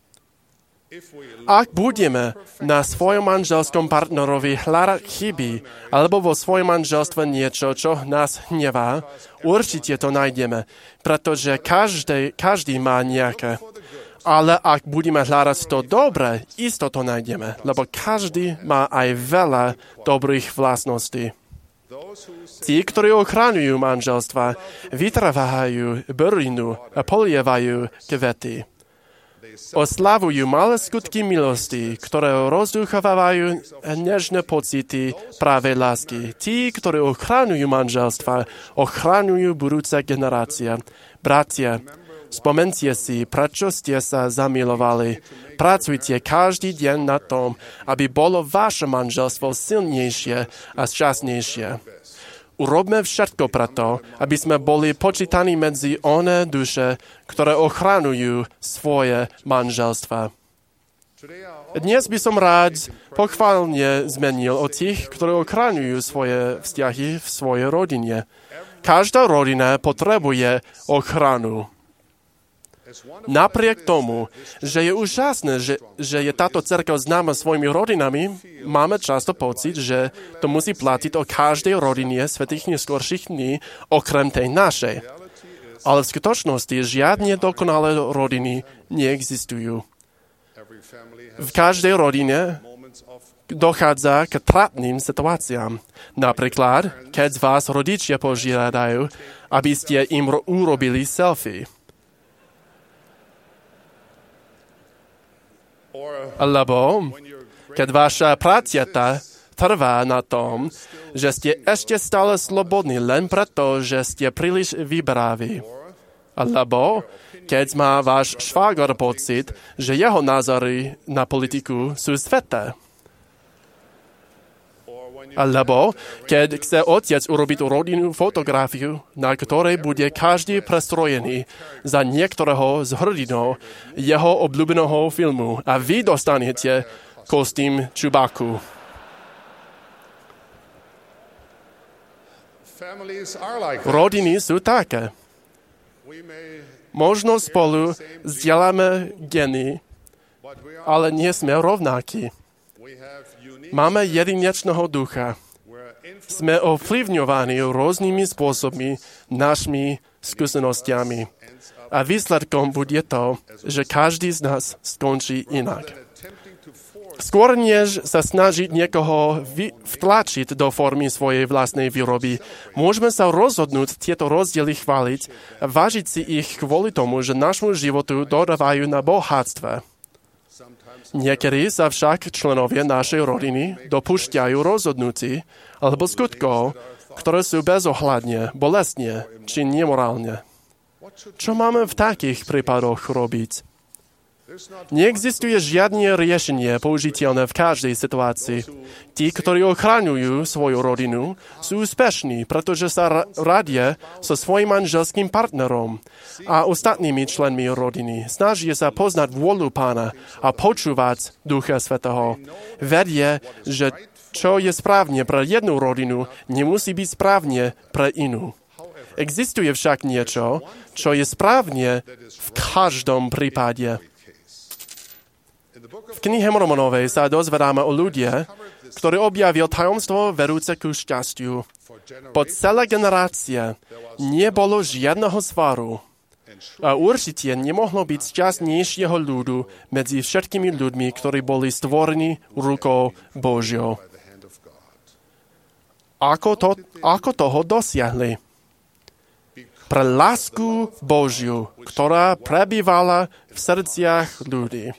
Ak budeme na svojom manželskom partnerovi hľadať chyby alebo vo svojom manželstve niečo, čo nás hnevá, určite to nájdeme, pretože každý, každý má nejaké. Ale ak budeme hľadať to dobré, isto to nájdeme, lebo každý má aj veľa dobrých vlastností. Tí, ktorí ochraňujú manželstva, vytrvávajú bylinu a polievajú kvety. Oslavujú malé skutky milosti, ktoré rozduchovávajú nežné pocity pravej lásky. Tí, ktorí ochraňujú manželstva, ochraňujú budúce generácie. Bratia, spomente si, prečo ste sa zamilovali. Pracujte každý deň na tom, aby bolo vaše manželstvo silnejšie a šťastnejšie. Urobme všetko preto, aby sme boli počítaní medzi one duše, ktoré ochraňujú svoje manželstva. Dnes by som rád pochválne zmenil o tých, ktorí ochraňujú svoje vzťahy v svojej rodine. Každá rodina potrebuje ochranu. Napriek tomu, že je úžasné, že, že je táto cirkev známa svojimi rodinami, máme často pocit, že to musí platiť o každej rodine svätých neskorších dní, okrem tej našej. Ale v skutočnosti žiadne dokonalé rodiny neexistujú. V každej rodine dochádza k trápnym situáciám. Napríklad, keď vás rodičia požiadajú, aby ste im ro- urobili selfie. Alebo, keď vaša pratiata trvá na tom, že ste ešte stále slobodní len preto, že ste príliš vyberaví. Alebo, keď má váš švágor pocit, že jeho názory na politiku sú sveté. Alebo, keď chce otec urobiť rodinnú fotografiu, na ktorej bude každý prestrojený za niektorého z hrdinov jeho obľúbeného filmu a vy dostanete kostým Čubaku. Rodiny sú také. Možno spolu zdieľame geny, ale nie sme rovnakí. Máme jedinečného ducha. Sme ovplyvňovaní rôznymi spôsobmi našimi skúsenostiami. A výsledkom bude to, že každý z nás skončí inak. Skôr než sa snažiť niekoho vy- vtlačiť do formy svojej vlastnej výroby, môžeme sa rozhodnúť tieto rozdiely chváliť a vážiť si ich kvôli tomu, že nášmu životu dodávajú na bohatstve. Niekedy sa však členovia našej rodiny dopúšťajú rozhodnutí alebo skutkov, ktoré sú bezohľadne, bolestne či nemorálne. Čo máme v takých prípadoch robiť? Neexistuje žiadne riešenie použiteľné v každej situácii. Tí, ktorí ochraňujú svoju rodinu, sú úspešní, pretože sa radia so svojím manželským partnerom a ostatnými členmi rodiny. Snažia sa poznať vôľu Pána a počúvať Ducha Svätého. Vedie, že čo je správne pre jednu rodinu, nemusí byť správne pre inú. Existuje však niečo, čo je správne v každom prípade. V knihe Mormonovej sa dozvedáme o ľudia, ktorý objavil tajomstvo vedúce ku šťastiu. Po celé generácie nebolo žiadneho svaru. A určite nemohlo byť šťastnejšieho ľudu medzi všetkými ľuďmi, ktorí boli stvorení rukou Božiou. Ako, to, ako toho dosiahli? Pre lásku Božiu, ktorá prebývala v srdciach ľudí.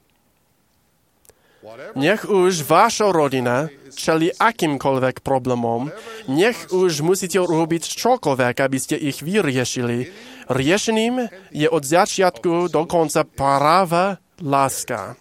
Nech už vaša rodina čelí akýmkoľvek problémom, nech už musíte robiť čokoľvek, aby ste ich vyriešili. Riešením je od začiatku do konca práva láska.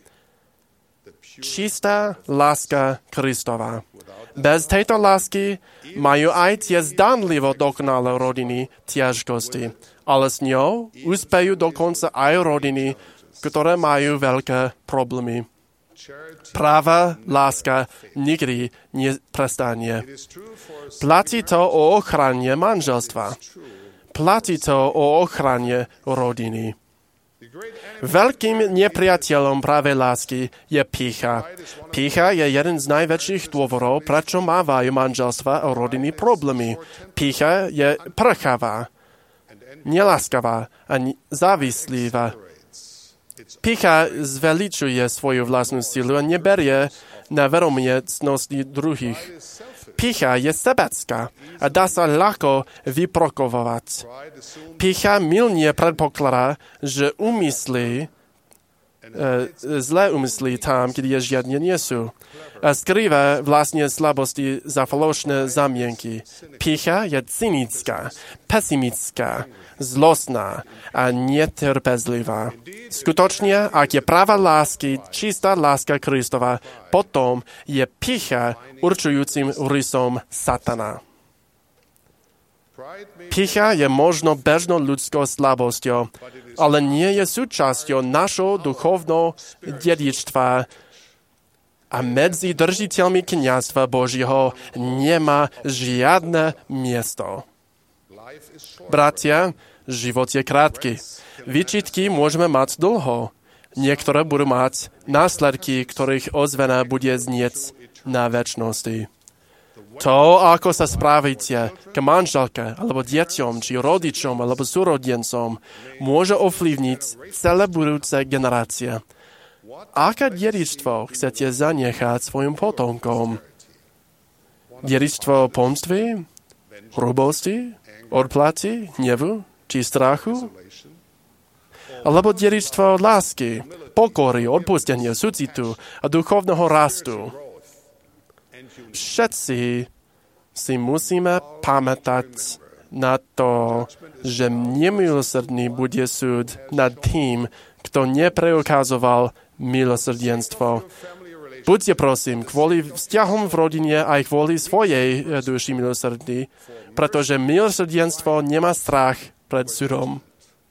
Čistá láska Kristova. Bez tejto lásky majú aj tie zdanlivo dokonalé rodiny ťažkosti, ale s ňou úspejú dokonca aj rodiny, ktoré majú veľké problémy. Práva láska nikdy neprestane. Platí to o ochrane manželstva. Platí to o ochrane rodiny. Veľkým nepriateľom pravej lásky je pýcha. Pýcha je jeden z najväčších dôvodov, prečo mávajú manželstva a rodiny problémy. Pýcha je prchavá, neláskavá a závislivá. Pýcha zveličuje svoju vlastnú silu a neberie na vedomie-cnosti druhých. Pýcha je sebecká a dá sa ľahko vyprokovovať. Pýcha mylne predpokladá, že úmysly, e, zlé úmysly tam, kde žiadne nie sú. A skrýva vlastne slabosti za falošné zamienky. Pýcha je cynická, pesimická, zlostná a netrpezlivá. Skutočne, ak je práva lásky, čistá láska Kristova, potom je pýcha určujúcim rysom satana. Pýcha je možno bežnou ľudskou slabosťou, ale nie je súčasťou našho duchovného dedičstva a medzi držiteľmi kňazstva Božieho nemá žiadne miesto. Bratia, život je krátky. Výčitky môžeme mať dlho. Niektoré budú mať následky, ktorých ozvena bude znieť na večnosti. To, ako sa správite k manželke, alebo deťom, či rodičom, alebo súrodencom, môže ovplyvniť celé budúce generácie. Aké dedičstvo chcete zanechať svojim potomkom? Dedičstvo pomstvy, hrubosti, odplaty, hnevu, či strachu? Alebo dedičstvo lásky, pokory, odpustenia, súcitu a duchovného rastu? Všetci si musíme pamätať na to, že nemilosrdný bude súd nad tým, kto nepreukazoval milosrdenstvo. Buďte prosím kvôli vzťahom v rodine aj kvôli svojej duši milosrdní, pretože milosrdenstvo nemá strach pred súdom.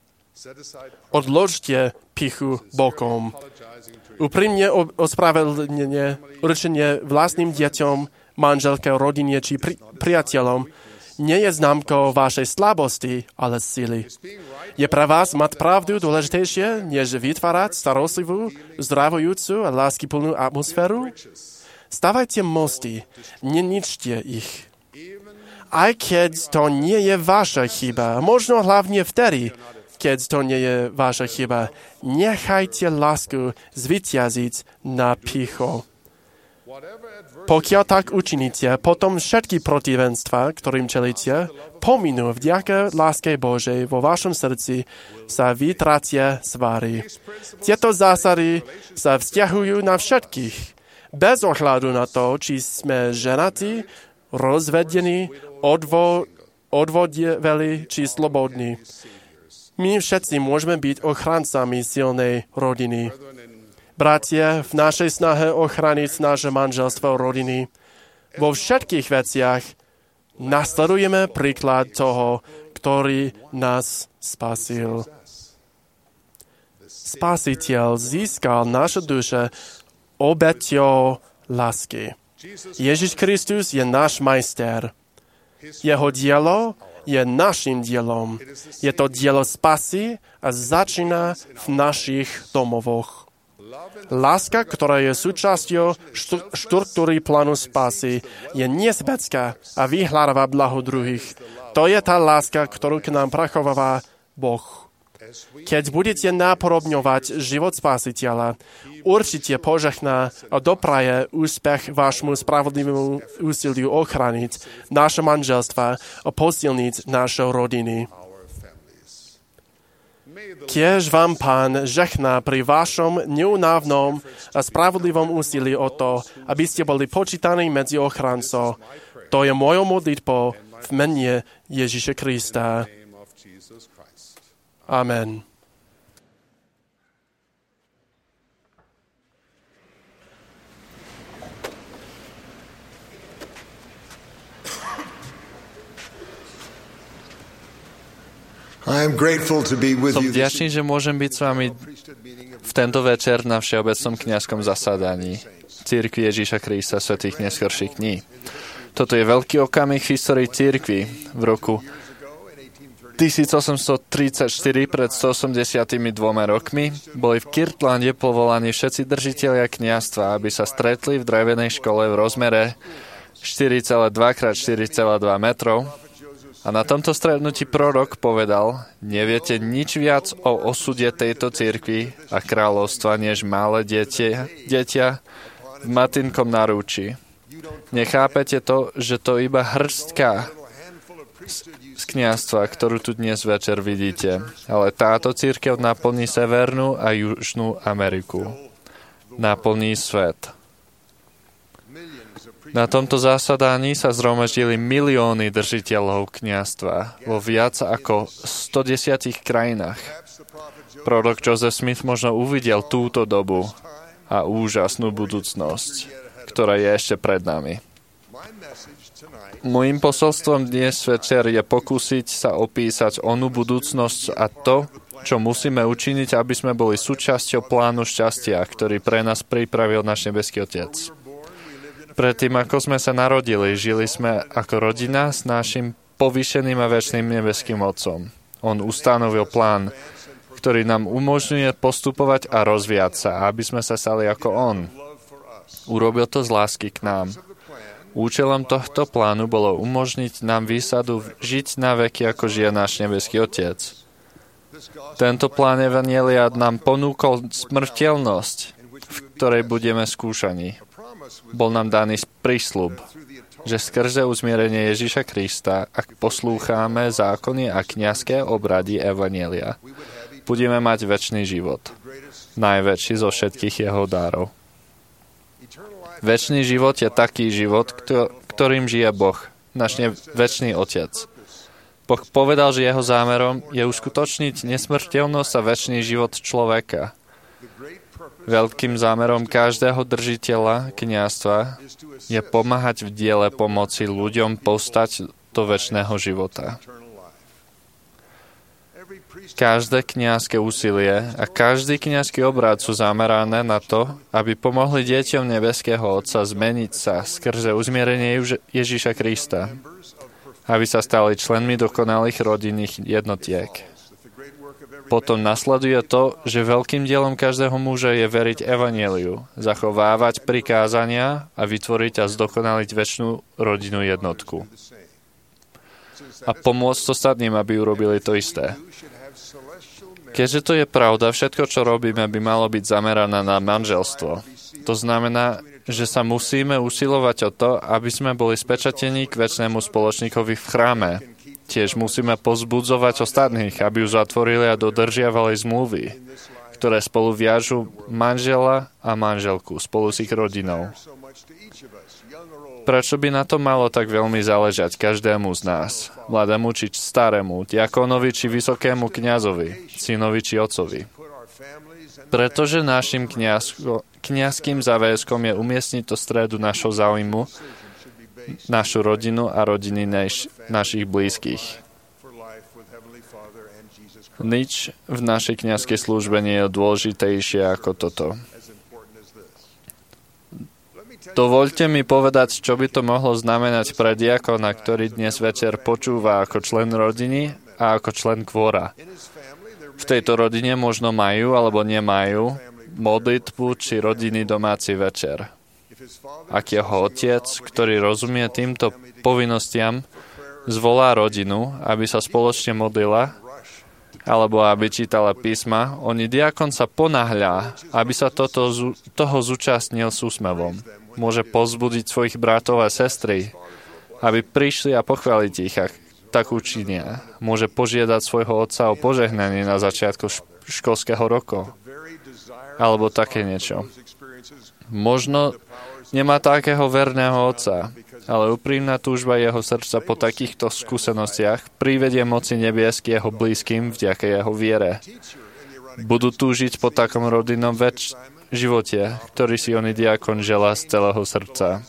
Odložte pichu bokom. Úprimne ospravedlnenie, určenie vlastným deťom, manželke, rodine či pri, priateľom nie je známkou vašej slabosti, ale sily. Je pre vás mať pravdu dôležitejšie, než vytvárať starostlivú, zdravujúcu a láskyplnú atmosféru? Stavajte mosty, neničte ich. Aj keď to nie je vaša chyba, možno hlavne vtedy, keď to nie je vaša chyba, nechajte lásku zvíťaziť na picho. Pokiaľ tak učiníte, potom všetky protivenstva, ktorým čelíte, pominú vďaka láske Božej vo vašom srdci, sa vytratia svári. Tieto zásady sa vzťahujú na všetkých, bez ohľadu na to, či sme ženatí, rozvedení, odvo, odvodeveli či slobodní. My všetci môžeme byť ochrancami silnej rodiny. Bratia, v našej snahe ochraniť naše manželstvo rodiny, vo všetkých veciach nasledujeme príklad toho, ktorý nás spasil. Spasiteľ získal naše duše obeťou lásky. Ježiš Kristus je náš majster. Jeho dielo je našim dielom. Je to dielo spasy a začína v našich domovoch. Láska, ktorá je súčasťou štruktúry plánu spasy, je nesebecká a vyhľadáva blaho druhých. To je tá láska, ktorú k nám prachováva Boh. Keď budete napodobňovať život Spasiteľa, určite požehná a dopraje úspech vášmu spravodlivému úsiliu ochraniť naše manželstva a posilniť naše rodiny. Kiež vám Pán žehná pri vašom neunávnom a spravodlivom úsilí o to, aby ste boli počítaní medzi ochrancov. To je mojou modlitbou v mene Ježiša Krista. Amen. Som vďačný, že môžem byť s vami v tento večer na Všeobecnom kňazskom zasadaní Cirkvi Ježiša Krista svätých neskorších dní. Toto je veľký okamih v histórii cirkvi. V roku tisícosemstotridsaťštyri, pred stoosemdesiatdvoma rokmi, boli v Kirtlande povolaní všetci držitelia kňazstva, aby sa stretli v drevenej škole v rozmere štyri celé dva krát štyri celé dva metrov. A na tomto stretnutí prorok povedal: neviete nič viac o osude tejto cirkvi a kráľovstva, než malé dieťa, dieťa v matinkom narúči. Nechápete to, že to iba hrstka z kňazstva, ktorú tu dnes večer vidíte. Ale táto cirkev naplní Severnú a Južnú Ameriku. Naplní svet. Na tomto zasadaní sa zhromaždili milióny držiteľov kňazstva vo viac ako stodesiatich krajinách. Prorok Joseph Smith možno uvidel túto dobu a úžasnú budúcnosť, ktorá je ešte pred nami. Mojím posolstvom dnes večer je pokúsiť sa opísať onú budúcnosť a to, čo musíme učiniť, aby sme boli súčasťou plánu šťastia, ktorý pre nás pripravil náš nebeský Otec. Predtým, ako sme sa narodili, žili sme ako rodina s našim povýšeným a večným nebeským Otcom. On ustanovil plán, ktorý nám umožňuje postupovať a rozvíjať sa, aby sme sa stali ako On. Urobil to z lásky k nám. Účelom tohto plánu bolo umožniť nám výsadu žiť na veky, ako žije náš nebeský Otec. Tento plán Evanjelia nám ponúkol smrteľnosť, v ktorej budeme skúšaní. Bol nám daný prísľub, že skrze uzmierenie Ježiša Krista, ak poslúcháme zákony a kňazské obrady Evanjelia, budeme mať večný život, najväčší zo všetkých jeho dárov. Večný život je taký život, ktorým žije Boh, náš večný Otec. Boh povedal, že jeho zámerom je uskutočniť nesmrteľnosť a večný život človeka. Veľkým zámerom každého držiteľa kňazstva je pomáhať v diele pomoci ľuďom povstať do večného života. Každé kňazské úsilie a každý kňazský obrad sú zamerané na to, aby pomohli deťom nebeského Otca zmeniť sa skrze uzmierenie Ježiša Krista, aby sa stali členmi dokonalých rodinných jednotiek. Potom nasleduje to, že veľkým dielom každého muža je veriť Evanjeliu, zachovávať prikázania a vytvoriť a zdokonaliť večnú rodinnú jednotku. A pomôcť ostatným, aby urobili to isté. Keďže to je pravda, všetko, čo robíme, by malo byť zamerané na manželstvo. To znamená, že sa musíme usilovať o to, aby sme boli spečatení k večnému spoločníkovi v chráme. Tiež musíme pozbudzovať ostatných, aby ju zatvorili a dodržiavali zmluvy, ktoré spolu viažu manžela a manželku spolu s ich rodinou. Prečo by na to malo tak veľmi záležať každému z nás, mladému či starému, diakonovi či vysokému kňazovi, synovi či otcovi? Pretože našim kňazko, kňazským záväzkom je umiestniť do stredu našho záujmu, našu rodinu a rodiny naš, našich blízkych. Nič v našej kňazskej službe nie je dôležitejšie ako toto. Dovoľte mi povedať, čo by to mohlo znamenať pre diakona, ktorý dnes večer počúva ako člen rodiny a ako člen kvóra. V tejto rodine možno majú alebo nemajú modlitbu či rodinný domáci večer. Ak jeho otec, ktorý rozumie týmto povinnostiam, zvolá rodinu, aby sa spoločne modlila, alebo aby čítala písma, oni diakon sa ponáhľa, aby sa toto, toho zúčastnil s úsmevom. Môže povzbudiť svojich bratov a sestry, aby prišli a pochváliť ich, ak tak učinia. Môže požiadať svojho otca o požehnanie na začiatku školského roku. Alebo také niečo. Možno nemá takého verného otca, ale úprimná túžba jeho srdca po takýchto skúsenostiach privedie moci nebieských jeho blízkym vďaka jeho viere. Budú túžiť po takom rodinnom väč- živote, ktorý si oný diakon želá z celého srdca.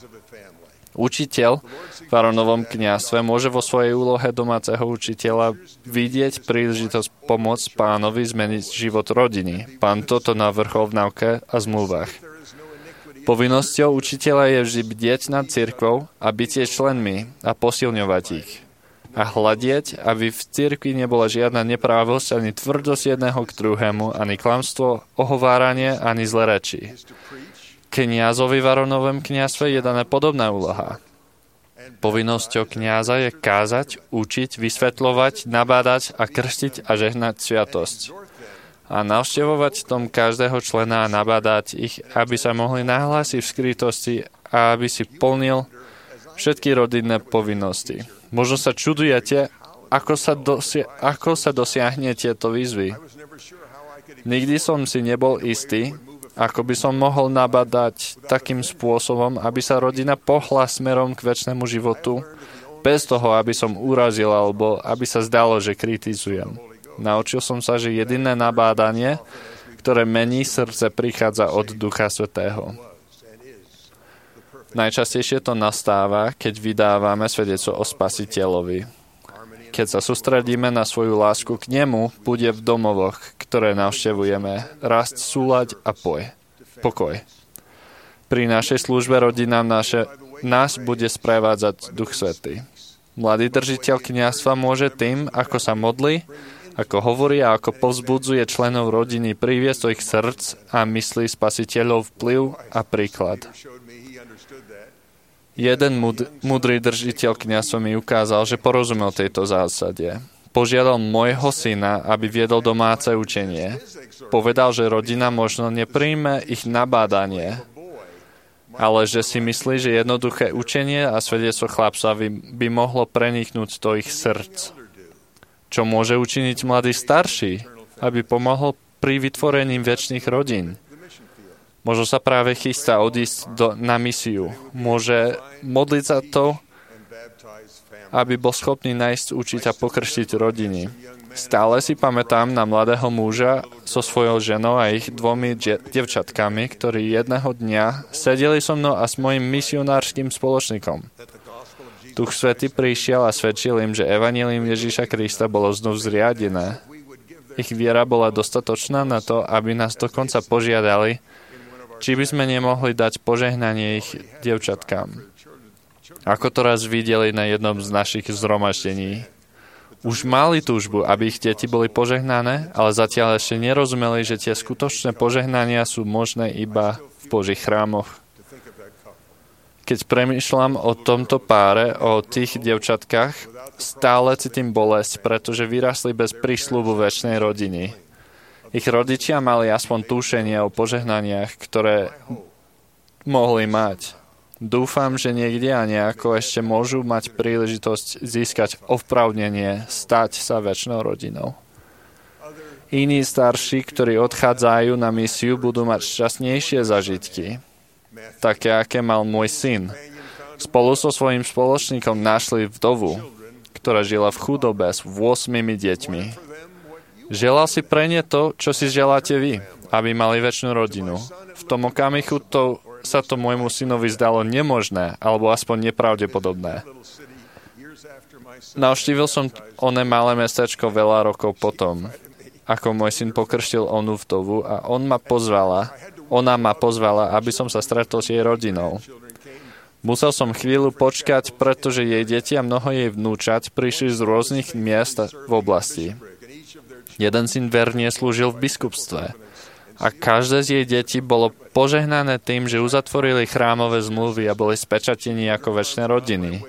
Učiteľ v Áronovom kňazstve môže vo svojej úlohe domáceho učiteľa vidieť príležitosť pomôcť pánovi zmeniť život rodiny. Pán toto navrhol v nauke a zmluvách. Povinnosťou učiteľa je vždy bdieť nad cirkvou a byť jej členmi a posilňovať ich. A hľadieť, aby v cirkvi nebola žiadna neprávosť, ani tvrdosť jedného k druhému, ani klamstvo, ohováranie, ani zlé reči. Kňazovi v Áronovom kňazstve je daná podobná úloha. Povinnosťou kňaza je kázať, učiť, vysvetľovať, nabádať a krstiť a žehnať sviatosť. A navštevovať tom každého člena a nabádať ich, aby sa mohli nahlásiť v skrytosti a aby si plnil všetky rodinné povinnosti. Možno sa čudujete, ako sa, dosia- ako sa dosiahne tieto výzvy. Nikdy som si nebol istý, ako by som mohol nabadať takým spôsobom, aby sa rodina pohla smerom k večnému životu, bez toho, aby som urazil alebo aby sa zdalo, že kritizujem. Naučil som sa, že jediné nabádanie, ktoré mení srdce, prichádza od Ducha Svätého. Najčastejšie to nastáva, keď vydávame svedectvo o Spasiteľovi. Keď sa sústredíme na svoju lásku k nemu, bude v domovoch, ktoré navštevujeme, rásť súlať a poj, pokoj. Pri našej službe rodinám naše, nás bude sprevádzať Duch Svätý. Mladý držiteľ kňazstva môže tým, ako sa modlí, ako hovorí a ako povzbudzuje členov rodiny, priviesť do ich srdc a myslí Spasiteľov vplyv a príklad. Jeden mud- mudrý držiteľ kňazstva mi ukázal, že porozumel tejto zásade. Požiadal môjho syna, aby viedol domáce učenie. Povedal, že rodina možno nepríjme ich nabádanie, ale že si myslí, že jednoduché učenie a svedectvo chlapca by, by mohlo preniknúť do ich srdc. Čo môže učiniť mladý starší, aby pomohol pri vytvorení večných rodín? Možno sa práve chystá odísť do, na misiu. Môže modliť za to, aby bol schopný nájsť, učiť a pokrstiť rodiny. Stále si pamätám na mladého muža so svojou ženou a ich dvomi de- devčatkami, ktorí jedného dňa sedeli so mnou a s mojim misionárskym spoločníkom. Duch Svätý prišiel a svedčil im, že evanjelium Ježiša Krista bolo znovu zriadené. Ich viera bola dostatočná na to, aby nás dokonca požiadali, či by sme nemohli dať požehnanie ich devčatkám. Ako to raz videli na jednom z našich zhromaždení. Už mali túžbu, aby ich deti boli požehnané, ale zatiaľ ešte nerozumeli, že tie skutočné požehnania sú možné iba v Božích chrámoch. Keď premýšľam o tomto páre, o tých devčatkách, stále cítim bolesť, pretože vyrastli bez prísľubu večnej rodiny. Ich rodičia mali aspoň túšenie o požehnaniach, ktoré mohli mať. Dúfam, že niekde a nejako ešte môžu mať príležitosť získať oprávnenie stať sa večnou rodinou. Iní starší, ktorí odchádzajú na misiu, budú mať šťastnejšie zažitky, také, aké mal môj syn. Spolu so svojím spoločníkom našli vdovu, ktorá žila v chudobe s ôsmimi deťmi. Želal si pre ne to, čo si želáte vy, aby mali večnú rodinu. V tom okamihu to, sa to môjmu synovi zdalo nemožné, alebo aspoň nepravdepodobné. Navštívil som oné malé mestečko veľa rokov potom, ako môj syn pokrštil onú vdovu a on ma pozvala, ona ma pozvala, aby som sa stretol s jej rodinou. Musel som chvíľu počkať, pretože jej deti a mnoho jej vnúčat prišli z rôznych miest v oblasti. Jeden syn verne slúžil v biskupstve a každé z jej detí bolo požehnané tým, že uzatvorili chrámové zmluvy a boli spečatení ako večné rodiny.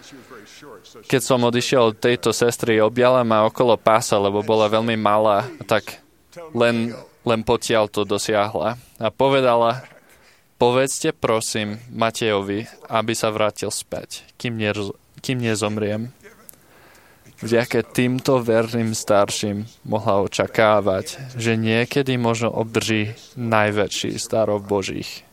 Keď som odišiel od tejto sestry, objala ma okolo pása, lebo bola veľmi malá, tak len, len potiaľ to dosiahla. A povedala, povedzte prosím Matejovi, aby sa vrátil späť, kým, neroz, kým nezomriem. Vďaka týmto verným starším mohla očakávať, že niekedy možno obdrží najväčší z darov Božích.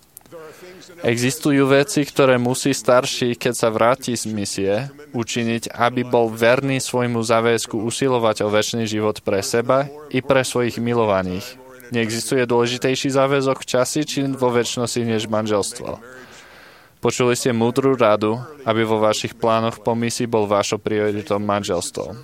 Existujú veci, ktoré musí starší, keď sa vráti z misie, učiniť, aby bol verný svojmu záväzku usilovať o večný život pre seba i pre svojich milovaných. Neexistuje dôležitejší záväzok v časi či vo večnosti než manželstvo. Počuli ste múdru radu, aby vo vašich plánoch po misii bol vašou prioritou manželstvo.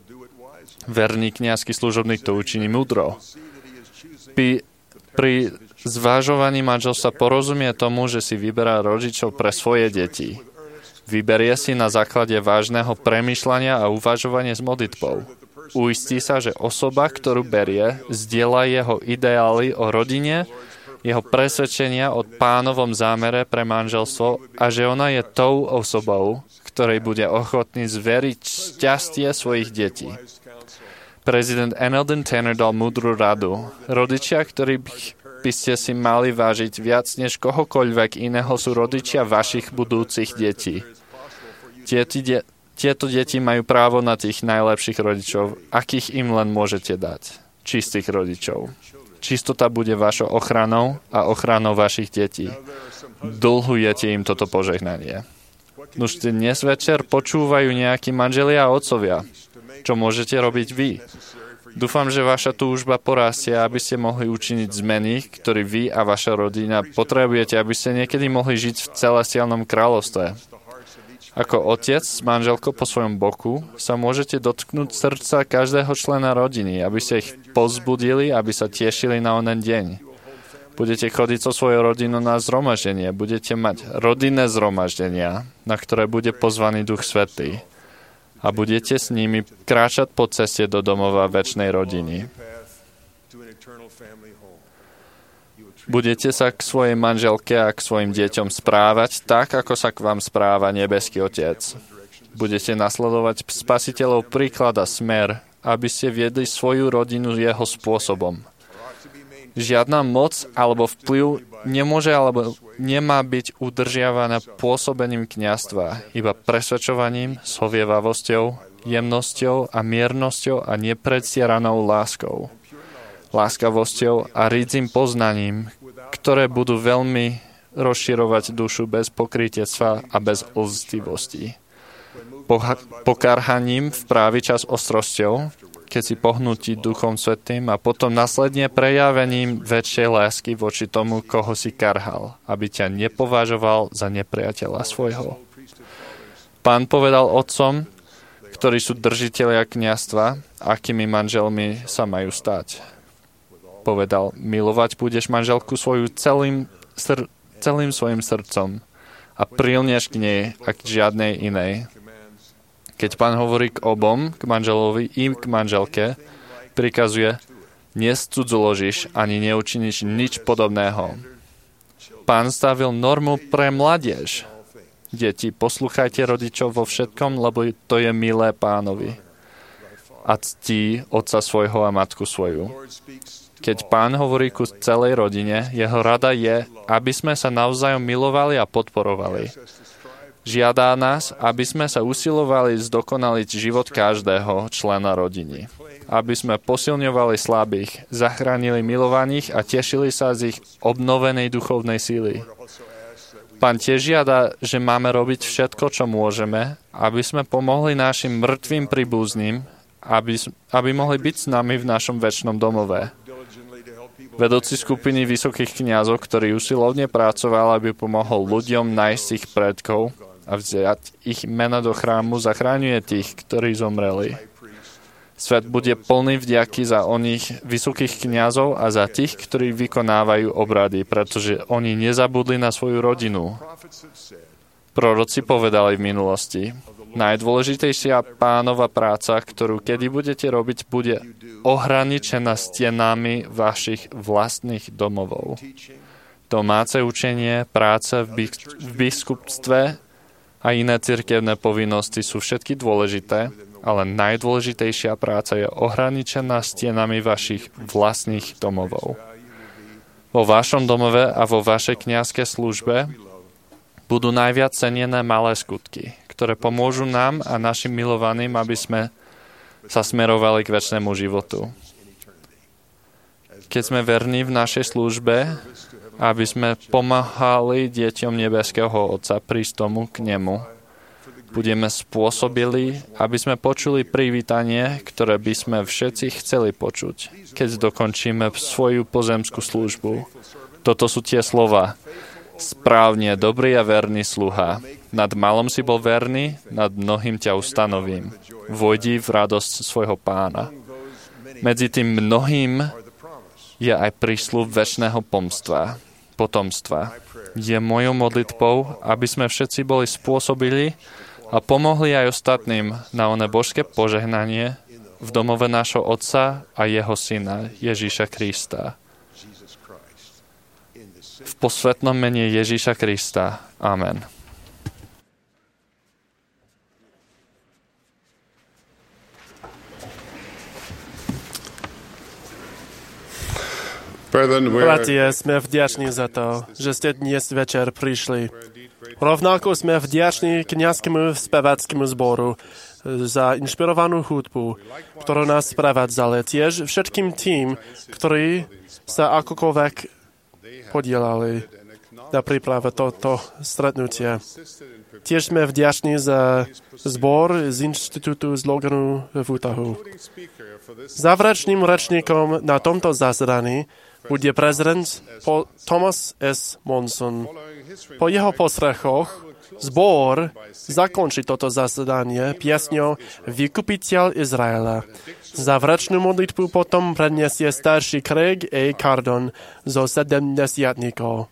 Verný kňazský služobník to učiní múdro. Pri, pri zvážovaní manželstva porozumie tomu, že si vyberá rodičov pre svoje deti. Vyberie si na základe vážneho premýšľania a uvažovania s modlitbou. Uistí sa, že osoba, ktorú berie, zdieľa jeho ideály o rodine, jeho presvedčenia o pánovom zámere pre manželstvo a že ona je tou osobou, ktorej bude ochotný zveriť šťastie svojich detí. Prezident Eldon Tanner dal múdru radu. Rodičia, ktorí by ste si mali vážiť viac než kohokoľvek iného, sú rodičia vašich budúcich detí. Tieto, de- tieto deti majú právo na tých najlepších rodičov, akých im len môžete dať. Čistých rodičov. Čistota bude vašou ochranou a ochranou vašich detí. Dlhujete im toto požehnanie. Nuž dnes večer počúvajú nejakí manželia a otcovia. Čo môžete robiť vy? Dúfam, že vaša túžba porastie, aby ste mohli učiniť zmeny, ktoré vy a vaša rodina potrebujete, aby ste niekedy mohli žiť v celestiálnom kráľovstve. Ako otec s manželkou po svojom boku sa môžete dotknúť srdca každého člena rodiny, aby ste ich povzbudili, aby sa tešili na onen deň. Budete chodiť so svojou rodinou na zhromaždenie, budete mať rodinné zhromaždenia, na ktoré bude pozvaný Duch Svätý. A budete s nimi kráčať po ceste do domova večnej rodiny. Budete sa k svojej manželke a k svojim deťom správať tak, ako sa k vám správa nebeský Otec. Budete nasledovať Spasiteľov príklad a smer, aby ste viedli svoju rodinu jeho spôsobom. Žiadna moc alebo vplyv nemôže alebo nemá byť udržiavaná pôsobením kňazstva, iba presvedčovaním, zhovievavosťou, jemnosťou a miernosťou a nepredstieranou láskou. Láskavosťou a rídzim poznaním, ktoré budú veľmi rozširovať dušu bez pokrytectva a bez lstivosti. Pokarhaním v právý čas ostrosťou, keď si pohnutí Duchom Svätým a potom následne prejavením väčšej lásky voči tomu, koho si karhal, aby ťa nepovažoval za nepriateľa svojho. Pán povedal otcom, ktorí sú držitelia kňazstva, akými manželmi sa majú stať. Povedal, milovať budeš manželku svoju celým, sr- celým svojim srdcom a prilneš k nej a k žiadnej inej. Keď Pán hovorí k obom, k manželovi i k manželke, prikazuje, nescudzoložíš ani neučiníš nič podobného. Pán stavil normu pre mladiež. Deti, poslúchajte rodičov vo všetkom, lebo to je milé Pánovi. A ctí otca svojho a matku svoju. Keď Pán hovorí ku celej rodine, jeho rada je, aby sme sa navzájom milovali a podporovali. Žiadá nás, aby sme sa usilovali zdokonaliť život každého člena rodiny. Aby sme posilňovali slabých, zachránili milovaných a tešili sa z ich obnovenej duchovnej síly. Pán tiež žiada, že máme robiť všetko, čo môžeme, aby sme pomohli našim mŕtvým príbuzným, aby, aby mohli byť s nami v našom večnom domove. Vedúci skupiny vysokých kňazov, ktorý usilovne pracoval, aby pomohol ľuďom nájsť ich predkov a vziať ich mena do chrámu, zachráňuje tých, ktorí zomreli. Svet bude plný vďaky za oných vysokých kňazov a za tých, ktorí vykonávajú obrady, pretože oni nezabudli na svoju rodinu. Proroci povedali v minulosti, najdôležitejšia Pánova práca, ktorú kedy budete robiť, bude ohraničená stenami vašich vlastných domovov. Domáce učenie, práca v biskupstve a iné cirkevné povinnosti sú všetky dôležité, ale najdôležitejšia práca je ohraničená stenami vašich vlastných domovov. Vo vašom domove a vo vašej kňazskej službe budú najviac cenené malé skutky, ktoré pomôžu nám a našim milovaným, aby sme sa smerovali k večnému životu. Keď sme verní v našej službe, aby sme pomáhali deťom nebeského Otca prísť tomu k nemu, budeme spôsobili, aby sme počuli privítanie, ktoré by sme všetci chceli počuť, keď dokončíme svoju pozemskú službu. Toto sú tie slova. Správne, dobrý a verný sluha. Nad malom si bol verný, nad mnohým ťa ustanovím. Vojdi v radosť svojho Pána. Medzi tým mnohým je aj prísľub večného pomstva, potomstva. Je mojou modlitbou, aby sme všetci boli spôsobili a pomohli aj ostatným na oné božské požehnanie v domove nášho Otca a jeho Syna, Ježíša Krista. V posvätnom mene Ježíša Krista. Amen. Bratia, sme vďační za to, že ste dnes večer prišli. Rovnako sme vďační kňazskému speváckému zboru za inšpirovanú hudbu, ktorú nás sprevádzali. Tiež všetkým tým, ktorí sa akokoľvek podielali. na príprave tohto stretnutia. Tiež sme vďační za zbor z Inštitútu z Loganu v Utahu. Záverečným rečníkom na tomto zasadaní bude prezident Thomas S. Monson. Po jeho postrechoch zbor zakončí toto zasadanie piesňou Vykupiteľ Izraela. Záverečnú modlitbu potom predniesie starší Craig A. Cardon zo sedemdesiatnikov.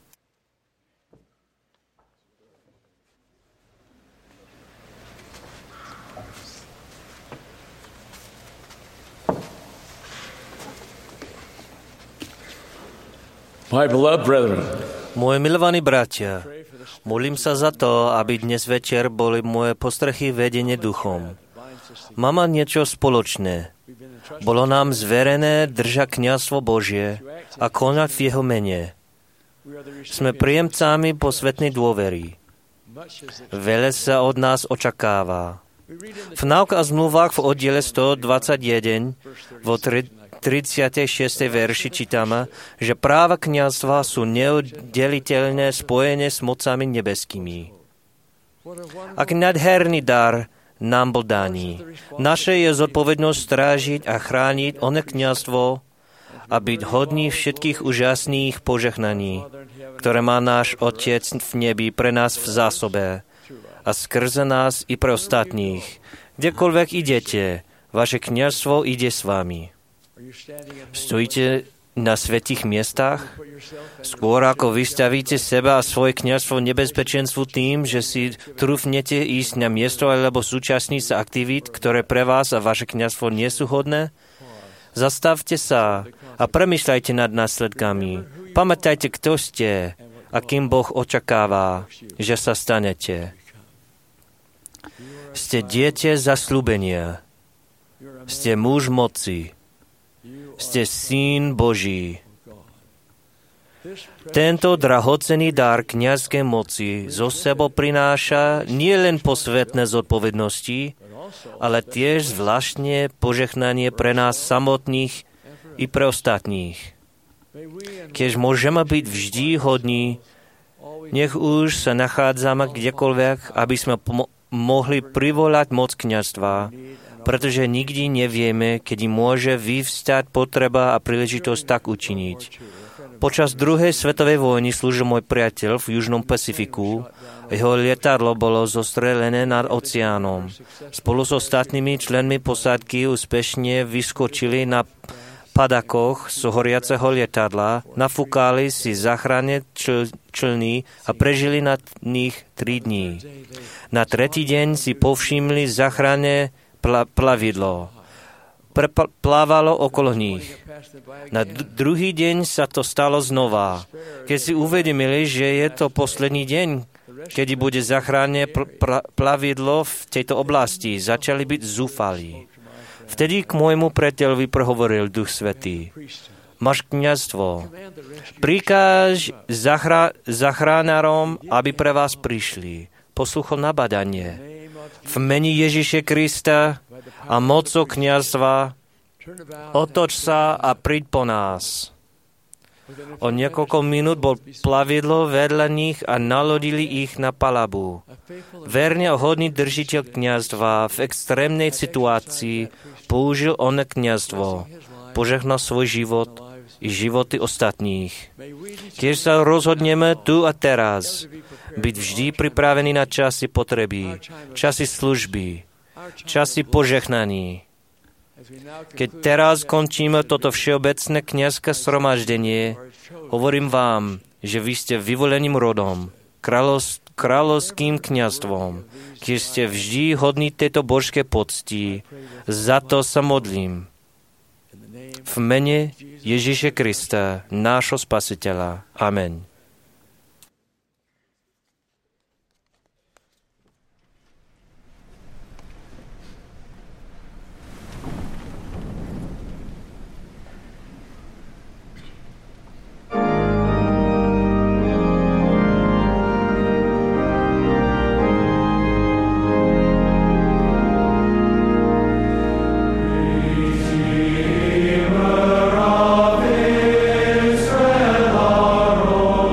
My beloved brethren, moji milovaní bratia, modlím sa za to, aby dnes večer boli moje postrechy vedenie duchom. Máme niečo spoločné. Bolo nám zverené držať kňazstvo Božie a konať v jeho mene. Sme príjemcami posvetnej dôvery. Veľa sa od nás očakáva. V Náuk a zmluvách v oddiele stodvadsaťjeden vo tridsiatom šiestom verši čítame, že práva kňazstva sú neoddeliteľné spojené s mocami nebeskými. Aký nádherný dar nám bol daný. Naše je zodpovednosť strážiť a chrániť one kňazstvo a byť hodný všetkých úžasných požehnaní, ktoré má náš Otec v nebi pre nás v zásobe a skrze nás i pre ostatných. Kdekoľvek idete, vaše kňazstvo ide s vami. Stojíte na svätých miestach? Skôr ako vystavíte seba a svoje kňazstvo nebezpečenstvu tým, že si trúfnete ísť na miesto alebo súčasniť sa aktivít, ktoré pre vás a vaše kňazstvo nie sú hodné? Zastavte sa a premýšľajte nad následkami. Pamätajte, kto ste a kým Boh očakáva, že sa stanete. Ste dieťa zasľúbenia. Ste muž moci. Ste syn Boží. Tento drahocenný dar kňazskej moci zo sebou prináša nielen posvetné zodpovednosti, ale tiež zvláštne požehnanie pre nás samotných i pre ostatných. Keď môžeme byť vždy hodní, nech už sa nachádzame kdekoľvek, aby sme pom- mohli privolať moc kňazstva, pretože nikdy nevieme, kedy môže vyvstať potreba a príležitosť tak učiniť. Počas druhej svetovej vojny slúžil môj priateľ v Južnom Pacifiku. Jeho lietadlo bolo zostrelené nad oceánom. Spolu s ostatnými členmi posádky úspešne vyskočili na padakoch z horiaceho lietadla, nafúkali si záchranné čl- člny a prežili na nich tri dní. Na tretí deň si povšimli záchranné pla- plavidlo. Preplávalo okolo nich. Na d- druhý deň sa to stalo znova. Keď si uvedomili, že je to posledný deň, kedy bude záchranné pl- pl- plavidlo v tejto oblasti, začali byť zúfalí. Vtedy k môjmu priateľovi prehovoril Duch Svätý. Máš kňazstvo. Prikáž zachra- zachránarom, aby pre vás prišli. Posluchol nabadanie. V mene Ježiše Krista a mocou kňazstva otoč sa a príď po nás. O niekoľko minút bol plavidlo vedľa nich a nalodili ich na palabu. Verne a hodný držiteľ kňazstva v extrémnej situácii použil ono kňazstvo. Požehnal svoj život i životy ostatných. Keď sa rozhodneme tu a teraz byť vždy pripravený na časy potreby, časy služby, časy požehnaní. Keď teraz končíme toto všeobecné kňazské sromaždenie, hovorím vám, že vy ste vyvoleným rodom, kráľovs- kráľovským kňazstvom, keď ste vždy hodní tejto božskej pocti. Za to sa modlím. V mene Ježiše Krista, nášho Spasiteľa. Amen. Redeemer of Israel, our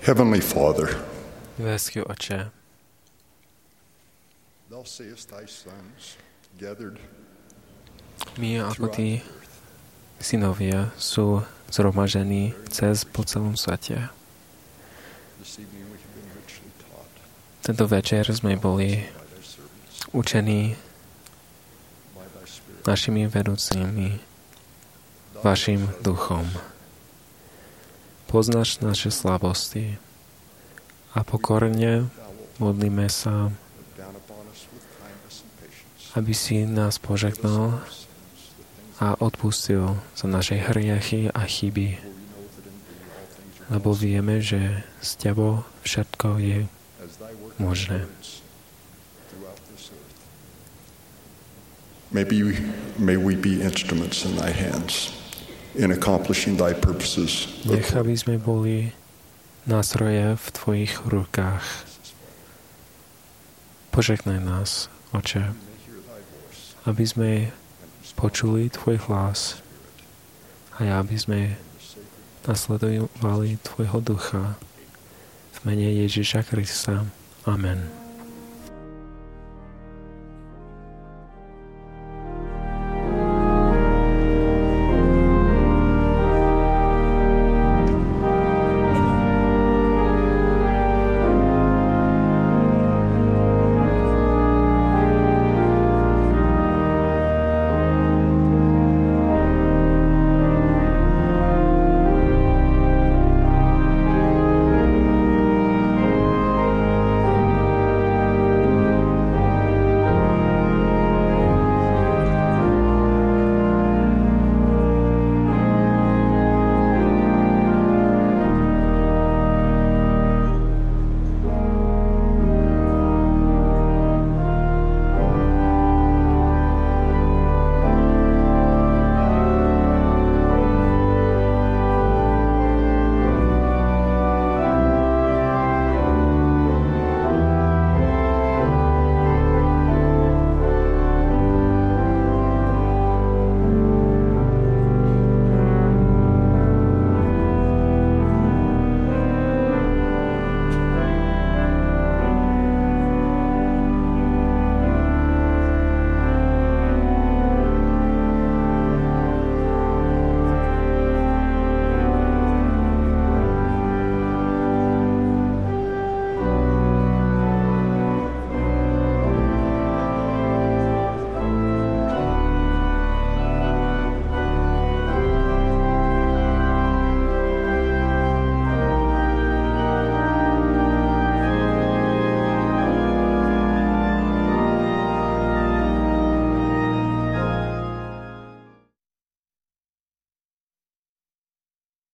Heavenly Father, nebeský Oče, thou seest thy sons gathered my ako tí synovia sú zhromaždení cez po celom svete. Tento večer sme boli učení našimi vedúcimi, vašim duchom. Poznáš naše slabosti a pokorne modlíme sa, aby si nás požehnal a odpustil za naše hriechy a chyby, lebo vieme, že s Tebou všetko je možné. Maybe we, may we be instruments in thy hands in accomplishing thy purposes. Nech aby sme boli nástroje v tvojich rukách. Požehnaj nás, Oče, aby sme počuli tvoj hlas a aby sme nasledovali tvojho ducha v mene Ježiša Krista. Amen.